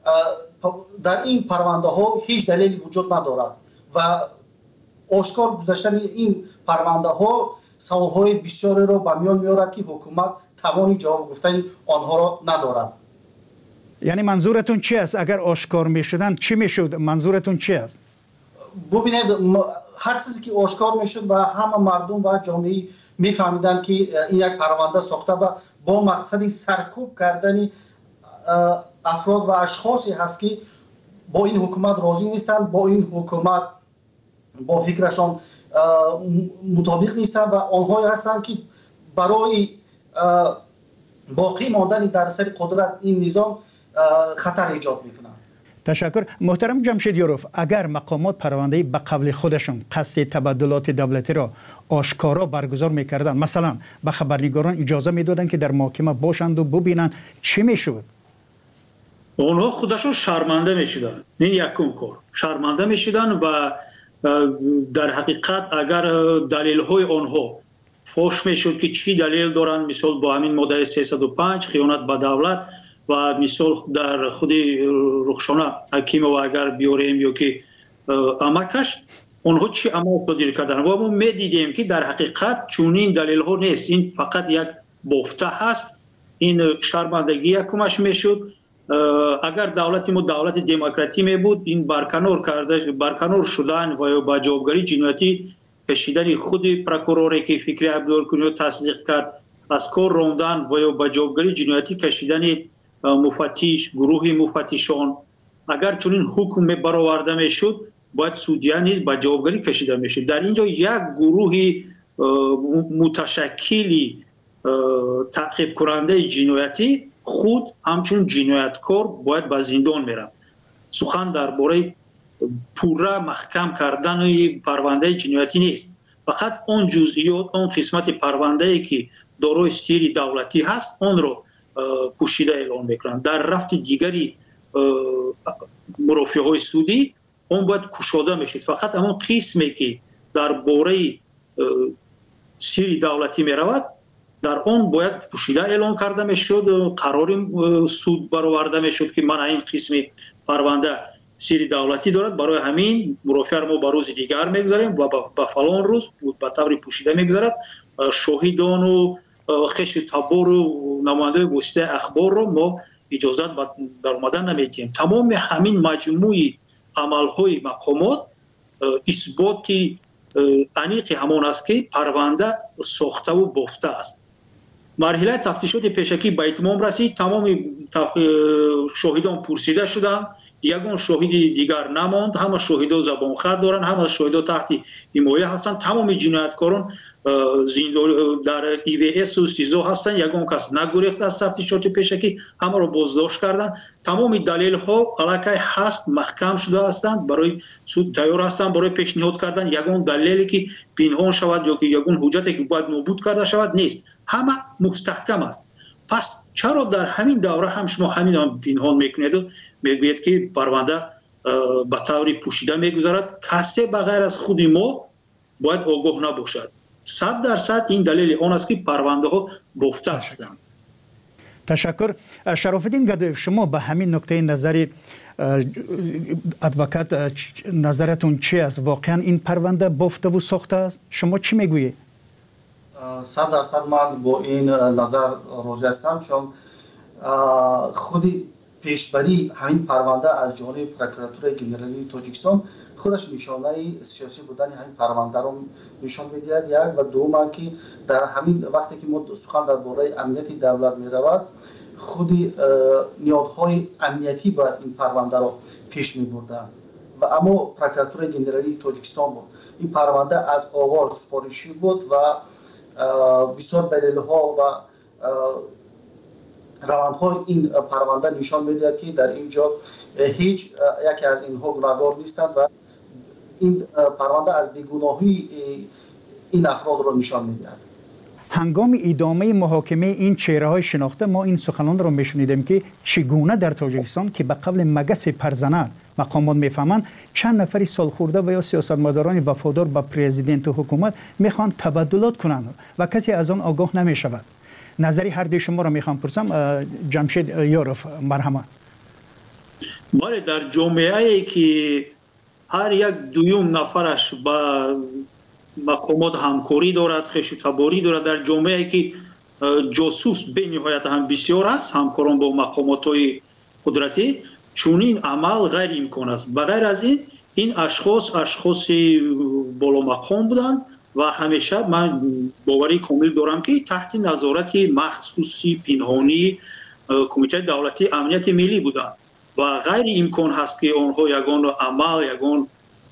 در این پرونده ها هیچ دلیلی وجود ندارد و آشکار گذاشتن این پرونده ها سوالهای بسیاری را به میان میارد که حکومت توانی جواب گفتن آنها را ندارد. یعنی منظورتون چی است؟ اگر آشکار میشدن چی میشد؟ منظورتون چی است؟ ببینید، هر چیزی که آشکار میشد و همه مردم و جامعه میفهمیدن که این یک پرونده ساخته و با مقصد سرکوب کردن افراد و اشخاصی هست که با این حکومت راضی نیستند، با این حکومت با فکرشان مطابق نیستند و آنهایی هستند که برای باقی ماندن در سر قدرت این نظام خطر ایجاد میکنند. تشکر. محترم جمشید یوروف، اگر مقامات پرونده به قبل خودشون قصد تبادلات دولتی را آشکارا برگزار میکردن، مثلا به خبرنگاران اجازه میدادن که در محاکمه باشند و ببینن، چی میشد؟ اونها خودشون شرمنده میشدن. این یکم کار شرمنده میشدن و در حقیقت اگر دلیل های آنها فوش میشد که چی دلیل دارن، مثال با همین ماده سیصد و پنج خیانت به دولت و مثال در خود رخشانه حکیم و اگر بیاریم یا که امکش اونها چی عمل صادر کردن و ما میدیدیم که در حقیقت چونین دلیل ها نیست، این فقط یک بافته هست. این شرمندگی یکمش میشد. اگر دولت ما دولت دموکراتی می بود، این برکنار کرده برکنار شدن و با جوابگری جنایتی کشیدن خود پروکوروری که فکری عبدالکنی تصدیق کرد، از کار راندن و با جوابگری جنایتی کشیدن مفتش، گروه مفتشان، اگر چنین حکم برآورده میشد باید سودیا نیز با جوابگری کشیده میشد. در اینجا یک گروه متشکلی تعقیب کننده جنایتی خود همچون جنایتکار باید به زندان میرم. سخن درباره پوره محکم کردن پرونده جنایتی نیست، فقط اون جزئیات، اون قسمت پرونده ای که دارای سری دولتی هست اون رو پوشیده اعلام میکنن. در رفت دیگری مرافعه های سودی اون باید کشاده میشد. فقط همون قسمی که درباره سری دولتی میرود در آن باید پوشیده اعلام کرده میشد، قرار سود برآورده میشد که من این قسم پرونده سری دولتی دارد. برای همین مرافعه ما به روز دیگر میگذاریم و به فلان روز به طور پوشیده میگذارد. شاهدان و خش تبار و نماینده واسطه اخبار رو ما اجازه در اومدن نمیدیم. تمام همین مجموعی عملهای مقامات اثبات انیق همان است که پرونده ساخته و بافته است. مرحله تفتیشات پیشکی به اتمام رسید. تمام شاهدان پرسیده شدند. یگان شاهد دیگر نماند. همه شاهدان زبان خط دارند، همه شاهدان تحت حمایه هستند. تمام جنایتکاران در ای وی اس و سیزو هستند. یگان کس نگریخته از تفتیشات پیشکی، همه را بازداشت کردند. تمام دلیل ها علیه هست محکم شده هستند، برای سود تیار هستند برای پیشنهاد کردن یگان دلیلی که پنهان شود یا که یگان حجتی که باید نابود کرده شود نیست. همه مستحکم است. پس چرا در همین دوره هم شما همین هم پنهان میکنید و میگویید که پرونده به طور پوشیده میگذارد؟ کسی بغیر از خود ما باید آگاه نباشد. صد درصد این دلیل آن است که پرونده ها بافته هستند. تشکر. شرافالدین گدایف، شما به همین نقطه نظر ادوکات نظرتون چی است؟ واقعا این پرونده بافته و ساخته است؟ شما چی میگویید؟ صد درصد من با این نظر راضی هستم، چون خودی پیشبری همین پرونده از جانب پروکراتور گنرالی تاجیکستان خودش نشانه سیاسی بودن همین پرونده رو نشان می‌دهد. یک و دوم که در همین وقتی که ما سخن درباره امنیت دولت می‌رود، خودی نیازهای امنیتی باید این پرونده رو پیش می‌بردن و اما پروکراتور گنرالی تاجیکستان بود. این پرونده از آغاز سفارشی بود و بسیار دلیل‌ها و روندهای این پرونده نشان می‌دهد که در اینجا هیچ یکی از اینها گناهکار نیستند و این پرونده از بیگناهی این افراد را نشان می‌دهد. هنگام ادامه محاکمه این چهره‌های شناخته ما این سخنان را می‌شنیدیم که چگونه در تاجیکستان که به قبل مگس پرزنر مقامات میفهمند چند نفری سالخورده و یا سیاستمداران وفادار به پرزیدنت و حکومت میخوان تبادلات کنند و کسی از آن آگاه نمیشود. نظری هر دوی شما را میخوام پرسم. جمشید یاروف، مرحمت. بله، در جامعه ای که هر یک دویم نفرش با مقامات همکاری دارد، خوش تباری دارد، در جامعه ای که جاسوس به نهایت هم بسیار است، همکاران با مقامات های قدرتی، چونین عمل غیر امکان است. بغیر از این این اشخاص اشخاص بالا مقام بودند و همیشه من باوری کامل دارم که تحت نظارت مخصوصی پنهانی کمیته دولتی امنیت ملی بودند و غیر امکان هست که آنها یگان عمل یگان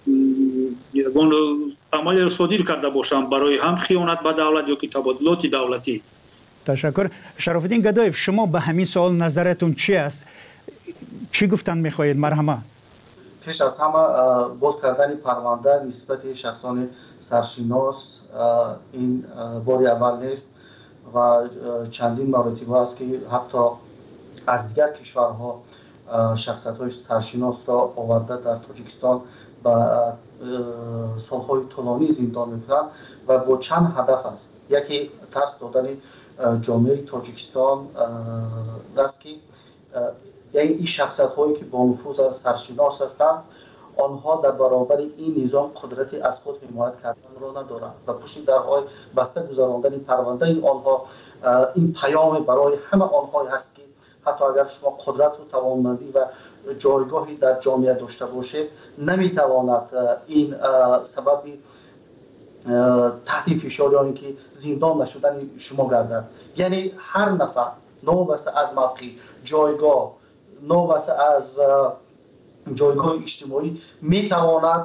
یگان عمل صادر کرده باشند برای هم خیانت به دولت یا که تبادلات دولتی. تشکر. شرافالدین گدایف، شما به همین سوال نظرتون چی است؟ چی گفتن میخواهید؟ مرحمت. پیش از همه باز کردن پرونده نسبت شخصان سرشناس این باری اول نیست و چندین مراتب است که حتی از دیگر کشورها شخصیت‌های سرشناس را آورده در تاجیکستان و سالهای طولانی زندان میکنند و با چند هدف است. یکی ترس دادن جامعه تاجیکستان است که یعنی این شخصیت هایی که با نفوذ از سرشناس هستند آنها در برابر این نظام قدرتی از خود حمایت کردن را ندارند و پشت درهای بسته گذراندن پرونده این آنها این پیام برای همه آنها هست که حتی اگر شما قدرت و توانمندی و جایگاهی در جامعه داشته باشید نمیتواند این سبب تحت فشار یا اینکه زندان نشدن شما گردد. یعنی هر نفر نوبسته از موقع جایگاه نوبسته از جایگاه اجتماعی میتواند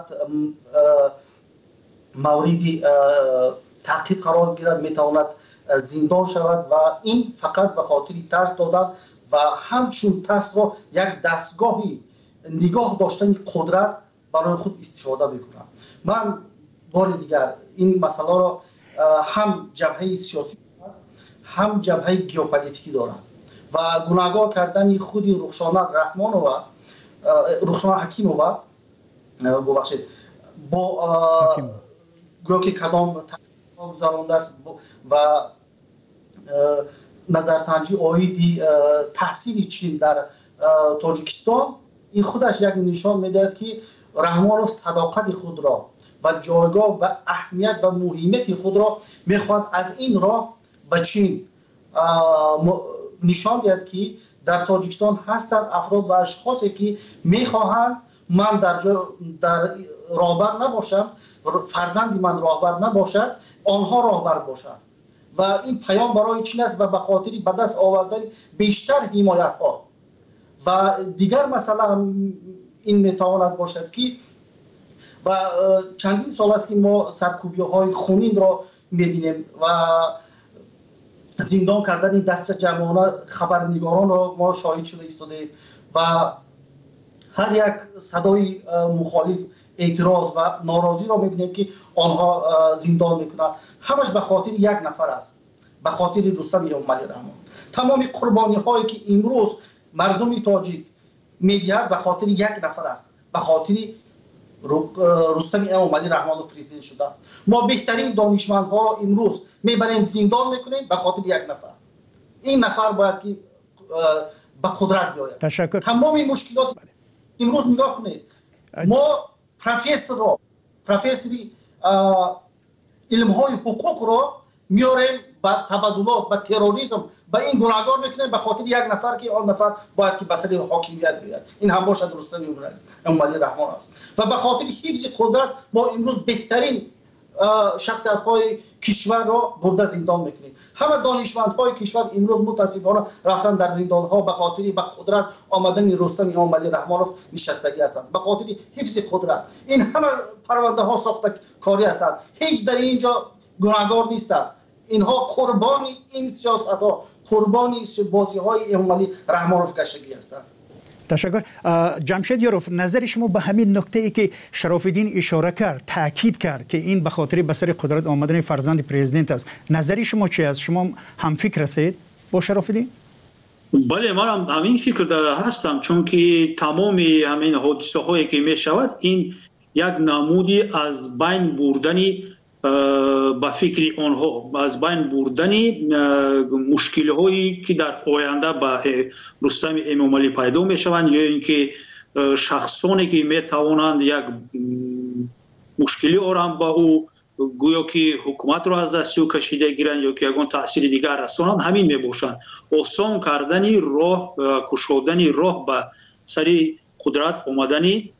موردی تعقیب قرار گیرد، میتواند زندان شود و این فقط به خاطر ترس دادن و همچون ترس را یک دستگاهی نگاه داشتن قدرت برای خود استفاده میکنند. من بار دیگر این مسئله را هم جبهه سیاسی هم جبهه گیوپولیتیکی دارد و گناهکار کردن خودی رخشانه رحمان و رخشانه حکیم و ببخشید با گویا که کدام تحقیق گذرانده است و نظرسنجی آیدی تحصیل چین در تاجیکستان این خودش یک نشان میدهد که رحمانوف صداقت خود را و جایگاه و اهمیت و مهمیت خود را میخواد از این راه به چین نشان دهد که در تاجیکستان هستند افراد و اشخاصی که میخواهند من در در راهبر نباشم، فرزندی من راهبر نباشد، آنها راهبر باشند و این پیام برای چین است و به خاطر به دست آوردن بیشتر حمایت ها و دیگر مثلا این میتواند باشد که و چندین سال است که ما سرکوبی های خونین را میبینیم و زندان کردن دست جمعانه خبرنگاران را ما شاهد شده ایستاده و هر یک صدای مخالف اعتراض و ناراضی را میبینیم که آنها زندان میکنند. همش به خاطر یک نفر است، به خاطر رستم اموملی رحمان. تمام قربانی هایی که امروز مردم تاجیک میدهد به خاطر یک نفر است، به خاطر رستم اموملی رحمان پرزیدنت شده. ما بهترین دانشمندها را امروز میبریم زندان میکنیم به خاطر یک نفر. این نفر باید که به قدرت بیاید. تشکر. تمام مشکلات امروز نگاه کنید، ما پروفسور را پروفسوری علم های حقوق را میاریم با تبادلات با تروریسم با این گناهکار میکنیم به خاطر یک نفر که آن نفر باید که به سر حاکمیت بیاد. این هم باشد رستم اموملی رحمان است و به خاطر حفظ قدرت ما امروز بهترین شخصیت های کشور را برده زندان میکنیم. همه دانشمند های کشور امروز متاسفانه رفتن در زندان ها به خاطر به قدرت آمدن رستم اموملی رحمانوف نشستگی هستند، به خاطر حفظ قدرت. این همه پرونده ها ساخته کاری هستند، هیچ در اینجا گناهکار نیستند. اینها قربانی این سیاست ها، قربانی بازی های اموملی رحمانوف گشتگی هستند. تشکر. جمشید یاروف، نظر شما به همین نکته ای که شراف‌الدین اشاره کرد، تاکید کرد که این به خاطر به سر قدرت آمدن فرزند پرزیدنت است، نظری شما چی است؟ شما هم فکر هستید با شراف‌الدین؟ بله، من هم همین فکر هستم، چون که تمام همین حادثه هایی که می شود این یک نمودی از بین بردنی با فکر آنها، از بین بردنی مشکل هایی که در آینده با رستم اموملی پیدا می شوند یا اینکه شخصانی که می توانند یک مشکلی آرام با او گویا که حکومت را از دست او کشیده گیرند یا که یگان تاثیر دیگر رسانند، همین می باشند. آسان کردن راه، کشودن راه به سر قدرت آمدن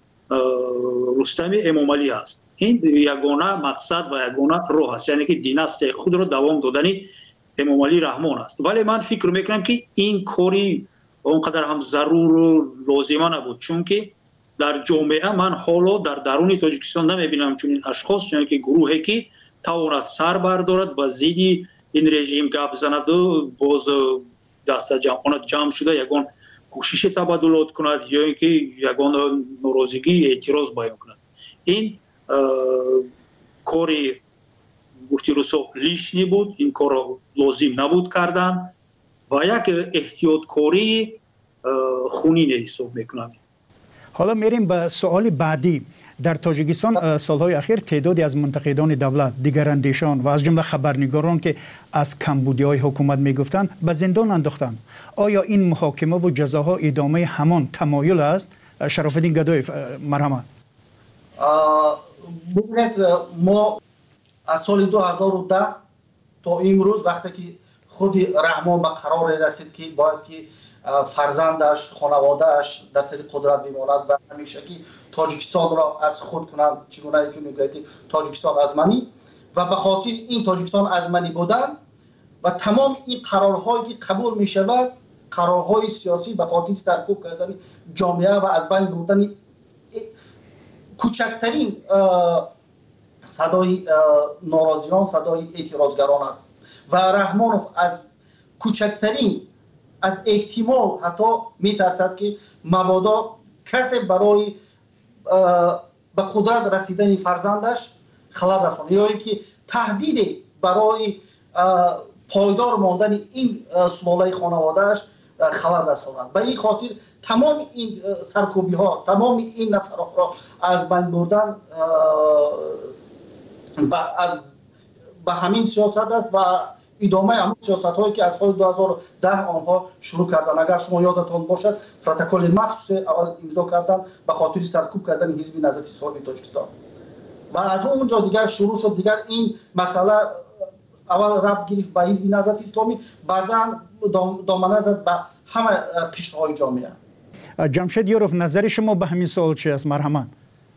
رستم اموملی است. این یگانه مقصد و یگانه راه است، یعنی که دیناستی خود را دوام دادن اموملی رحمان است. ولی من فکر میکنم که این کاری اونقدر هم ضرور و لازمه نبود، چون که در جامعه من حالا در درون تاجیکستان نمیبینم چون این اشخاص، چون که گروهی که تواند سر بردارد و زیدی این رژیم گپ بزند و باز دست جمعانه جمع شده یگان کوشش تبادلات کند یا اینکه یگان ناراضگی اعتراض بیان کند. این کاری گفتی رسو لیشنی بود، این کار را لازم نبود کردن و یک احتیاطکاری خونین حساب میکنم. حالا میریم به سوال بعدی. در تاجیکستان سالهای اخیر تعدادی از منتقدان دولت، دیگراندیشان و از جمله خبرنگاران که از کمبودی‌های حکومت میگفتند به زندان انداختند. آیا این محاکمه و جزاها ادامه همان تمایل است؟ شراف‌الدین گدایف، مرحمت. ببینید، ما از سال دو هزار و ده تا امروز وقتی که خود رحمان به قرار رسید که باید که فرزندش، خانوادهش در سر قدرت بماند و همیشه که تاجیکستان را از خود کنند، چگونه که میگوید که تاجیکستان از منی و به خاطر این تاجیکستان از منی بودن و تمام این قرارهایی که قبول می شود، قرارهای سیاسی به خاطر سرکوب کردن جامعه و از بین بردن کوچکترین صدای ناراضیان، صدای اعتراضگران است و رحمانوف از کوچکترین از احتمال حتی میترسد که مبادا کسی برای به قدرت رسیدن فرزندش خلل رساند یا اینکه تهدید برای پایدار ماندن این سلاله خانوادهش خلل رساند. به این خاطر تمام این سرکوبی ها، تمام این نفرات را از بین بردن به همین سیاست است و ادامه همون سیاست هایی که از سال دو هزار و ده آنها شروع کردن. اگر شما یادتان باشد پروتکل مخصوص اول امضا کردن به خاطر سرکوب کردن حزب نهضت اسلامی تاجیکستان و از اونجا دیگر شروع شد. دیگر این مسئله اول ربط گرفت به حزب نهضت اسلامی، بعدا دامنه زد به همه قشرهای جامعه. جمشید یوروف، نظر شما به همین سوال چی است؟ مرحمت.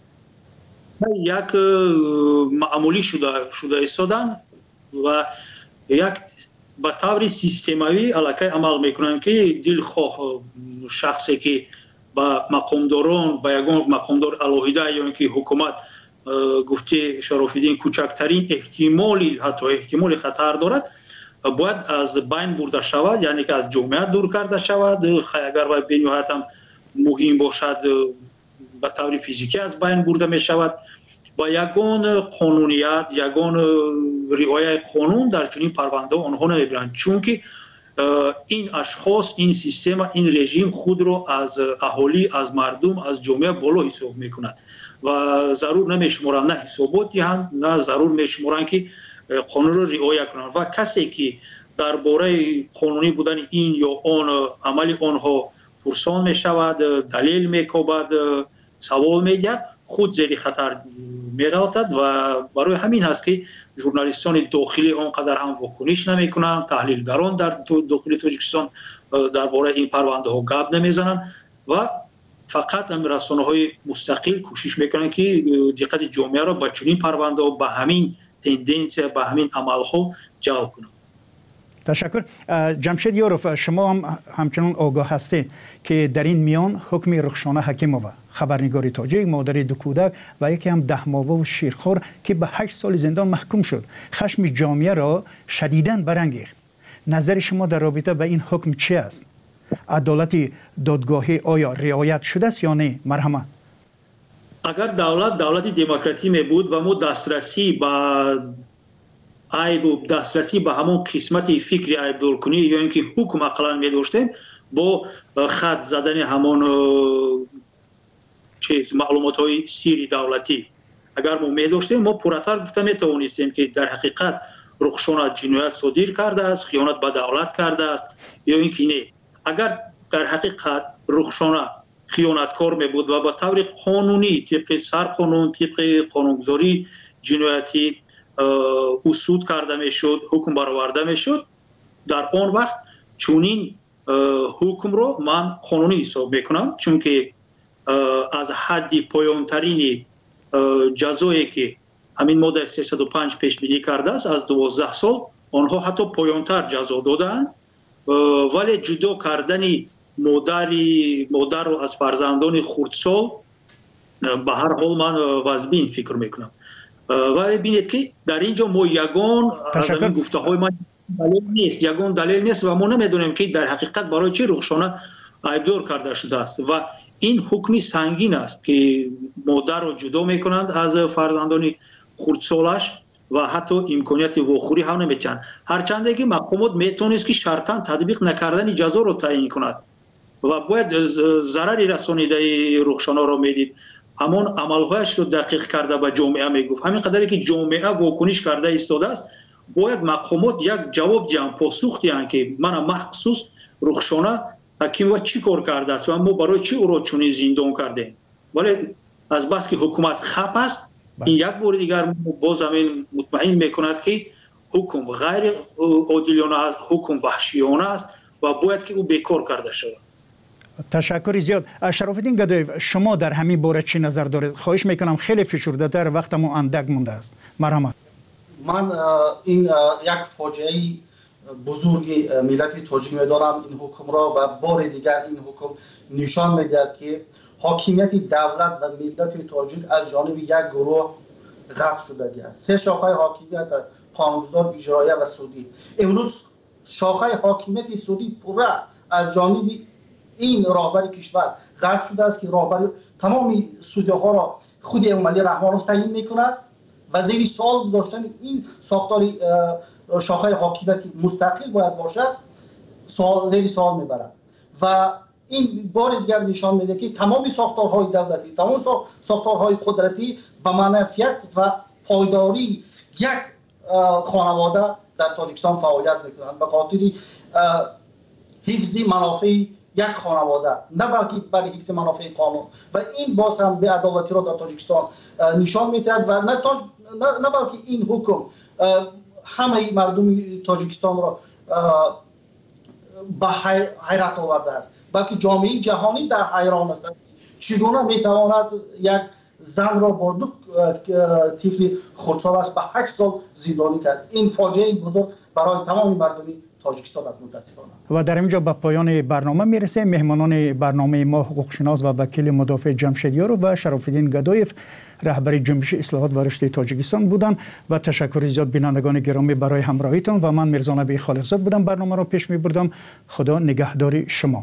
یک معمولی شده شده ایستادن و یک به طور سیستماوی علاقه عمل میکنن که دلخواه شخصی که با مقامداران با یگان مقامدار الهیده یا اینکه حکومت گفته شرافالدین کوچکترین احتمالی حتی احتمال خطر دارد باید از بین برده شود، یعنی که از جامعه دور کرده شود. اگر باید به نهایت هم مهم باشد به طور فیزیکی از بین برده می شود. با یگان قانونیت، یگان رعایت قانون در چنین پرونده آنها نمیبرند، چون که این اشخاص، این سیستم، این رژیم خود را از اهالی، از مردم، از جامعه بالا حساب میکند و ضرور نمیشمارند نه حسابات دهند، نه ضرور میشمارند که قانون را رعایت کنند و کسی که درباره قانونی بودن این یا آن عمل آنها پرسان میشود، دلیل میکوبد، سوال میگد، خود زیر خطر می‌افتد و برای همین هست که ژورنالیستان داخلی آنقدر هم واکنش نمی‌کنند، تحلیلگران در داخل تاجیکستان درباره این پرونده ها گپ نمیزنند و فقط هم رسانه‌های مستقل کوشش میکنند که دقت جامعه را به چنین پرونده ها، به همین تندنس، به همین عمل‌ها جلب کنند. تشکر. جمشید یوروف، شما هم همچنان آگاه هستید که در این میان حکم رخشانه حکیمووا، خبرنگار تاجیک، مادر دو کودک و یکی هم ده ماهه و شیرخوار که به هشت سال زندان محکوم شد، خشم جامعه را شدیداً برانگیخت. نظر شما در رابطه به این حکم چی است؟ عدالت دادگاهی آیا رعایت شده است یا نه؟ مرحمت. اگر دولت دولت دموکراتی می بود و ما دسترسی به عیب و دسترسی به همون قسمت فکری عیب دور کنی یا اینکه حکم اقلا می داشتیم با خط زدن همون چیز معلومات های سیری دولتی اگر ما می داشتیم، ما پراتر گفته می توانستیم که در حقیقت رخشانه جنایت صادر کرده است، خیانت به دولت کرده است یا اینکه نه. اگر در حقیقت رخشانه خیانتکار می بود و با طور قانونی طبق سرقانون، طبق قانونگذاری جنایتی اصول کرده می شد، حکم برآورده می شد، در آن وقت چونین حکم رو من قانونی حساب می کنم، چون که از حد پایانترین جزایی که همین ماده سیصد و پنج پیش بینی کرده است از دوازده سال، آنها حتی پایانتر جزا دادند، ولی جدا کردن مادری مادر رو از فرزندان خردسال به هر حال من واجبین فکر میکنم. ولی ببینید که در اینجا ما یگان از این گفته های من دلیل نیست، یگان دلیل نیست و ما نمیدونیم که در حقیقت برای چه رخشانه عیبدار کرده شده است و این حکمی سنگین است که مادر رو جدا میکنند از فرزندان خردسالش و حتی امکانیت واخوری هم نمیتن، هرچند که مقامات میتونست که شرطاً تطبیق نکردن جزا رو تعیین کند و باید ضرری رسانیده رخشانه رو میدید، همون عملهایش رو دقیق کرده به جامعه میگفت. همین قدری که جامعه واکنش کرده ایستاده است، باید مقامات یک جواب دیان، پاسخ دیان که من مخصوص رخشانه حکیم و چی کار کرده است و ما برای چی او را چنین زندان کردیم. ولی از بس که حکومت خپ است، این یک بار دیگر باز همین مطمئن میکند که حکم غیر عادلانه است، حکم وحشیانه است و باید که او بیکار کرده شود. تشکر زیاد. شرافالدین گدایف، شما در همین باره چی نظر دارید؟ خواهش میکنم خیلی فشرده تر، وقتمون اندک مونده است. مرحمت. من این یک فاجعه بزرگ ملت تاجیک میدارم این حکم را و بار دیگر این حکم نشان میدهد که حاکمیت دولت و ملت تاجیک از جانب یک گروه غصب شده است. سه شاخه حاکمیت، قانونگذار، اجرایی و سودی. امروز شاخه حاکمیت سودی پوره از جانب این راهبر کشور غصب شده است که راهبر تمام سودی ها را خود امامعلی رحمانوف تعیین میکند و زیر سوال گذاشتن این ساختار شاخه حاکمیت مستقل باید باشد سوال زیر سوال میبرد و این بار دیگر نشان میده که تمام ساختارهای دولتی، تمام ساختارهای قدرتی به منفعت و پایداری یک خانواده در تاجیکستان فعالیت میکنند به خاطر حفظ منافع یک خانواده، نه بلکه برای حفظ منافع قانون. و این باز هم به عدالتی را در تاجیکستان نشان میدهد و نه, تاج... نه... نه بلکه این حکم همه مردم تاجیکستان را به حیرت آورده است، بلکه جامعه جهانی در حیران است چگونه میتواند یک زن را با دو طفل خردسال است به هشت سال زندانی کرد. این فاجعه بزرگ برای تمام مردم تاجیکستان است متاسفانه. و در اینجا به پایان برنامه میرسه. مهمانان برنامه ما حقوقشناس و وکیل مدافع جمشیدیارو و شرافالدین گدایف رهبر جنبش اصلاحات و رشد تاجیکستان بودند و تشکر زیاد بینندگان گرامی برای همراهیتان و من میرزا نبی خالقزاد بودم برنامه را پیش میبردم. خدا نگهدار شما.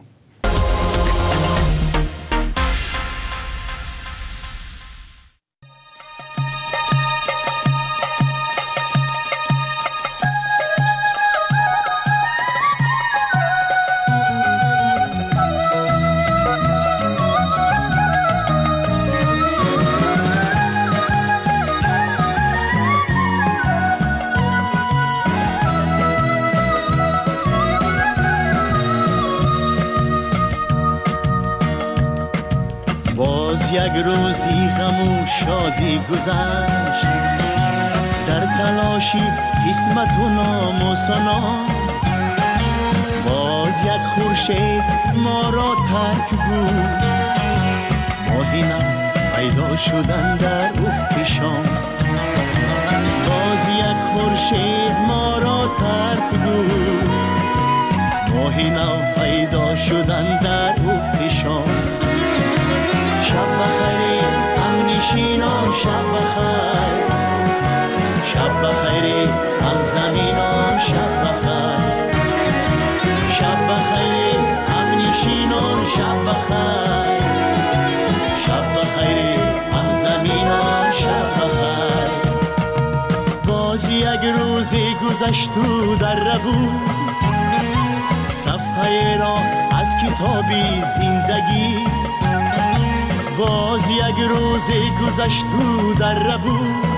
یک روزی غم و شادی گذشت در تلاشی قسمت و نام و سنا، باز یک خورشید ما را ترک بود، ماهی نم پیدا شدن در افق شام، باز یک خورشید ما را ترک بود، ماهی نم پیدا شدن در افق شام. شب بخیر هم نشینان، شب بخیر، شب بخیر هم زمینان، شب بخیر، شب بخیر هم نشینان، شب بخیر، شب بخیر هم زمینان، شب بخیر. باز یک روزی گذشت و در بود صفحه را از کتابی زندگی، باز یک روزی گذشت و در بود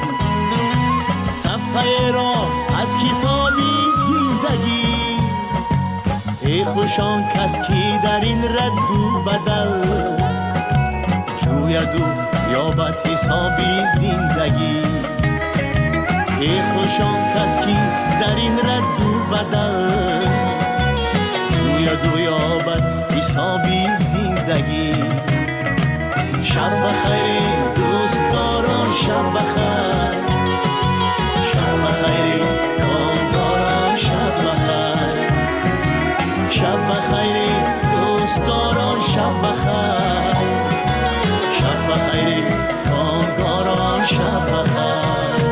صفحه را از کتابی زندگی. ای خوشان کس کی در این رد و بدل جوید و یابد حسابی زندگی. ای خوشان کس کی در این رد و بدل جوید و یابد حسابی زندگی. شب بخیر دوستداران، شب بخیر، شب بخیر کامگاران، شب بخیر، شب بخیر دوستداران، شب بخیر، شب بخیر کامگاران، شب بخیر.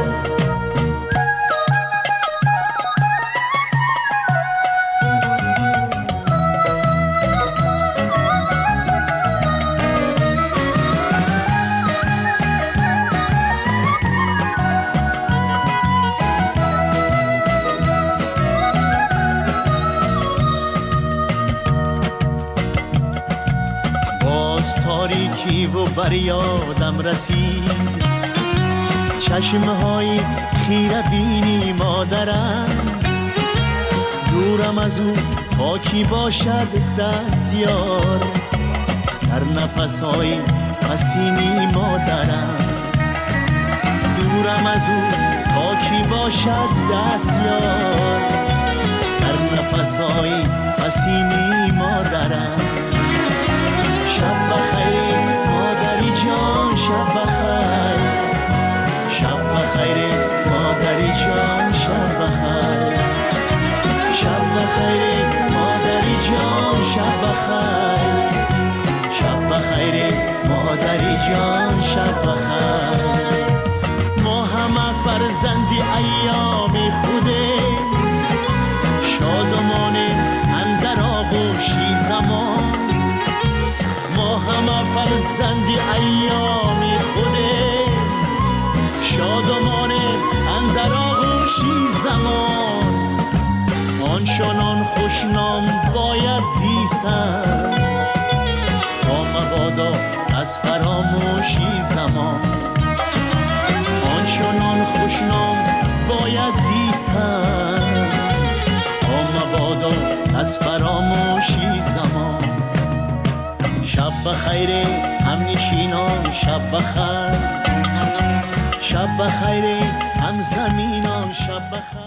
و بر یادم رسید چشمهای خیره بینی مادرم، دورم از او پاکی باشد دستیار در نفسهای پسینی مادرم، دورم از او پاکی باشد دستیار در نفسهای پسینی مادرم. شب بخیر مادری جان، شب بخیر، شب بخیر مادری جان، شب بخیر، شب بخیر مادری جان، شب بخیر، شب بخیر مادری جان، شب بخیر. ما همه فرزندی ایام خوده شادمانه اندر آغوشی زمان، ما همه فرزندی ایامی خوده شادمانه اندر آغوشی زمان. آنچنان خوشنام باید زیستن تا مبادا از فراموشی زمان، آنچنان خوشنام باید زیستن زمین شب بخیر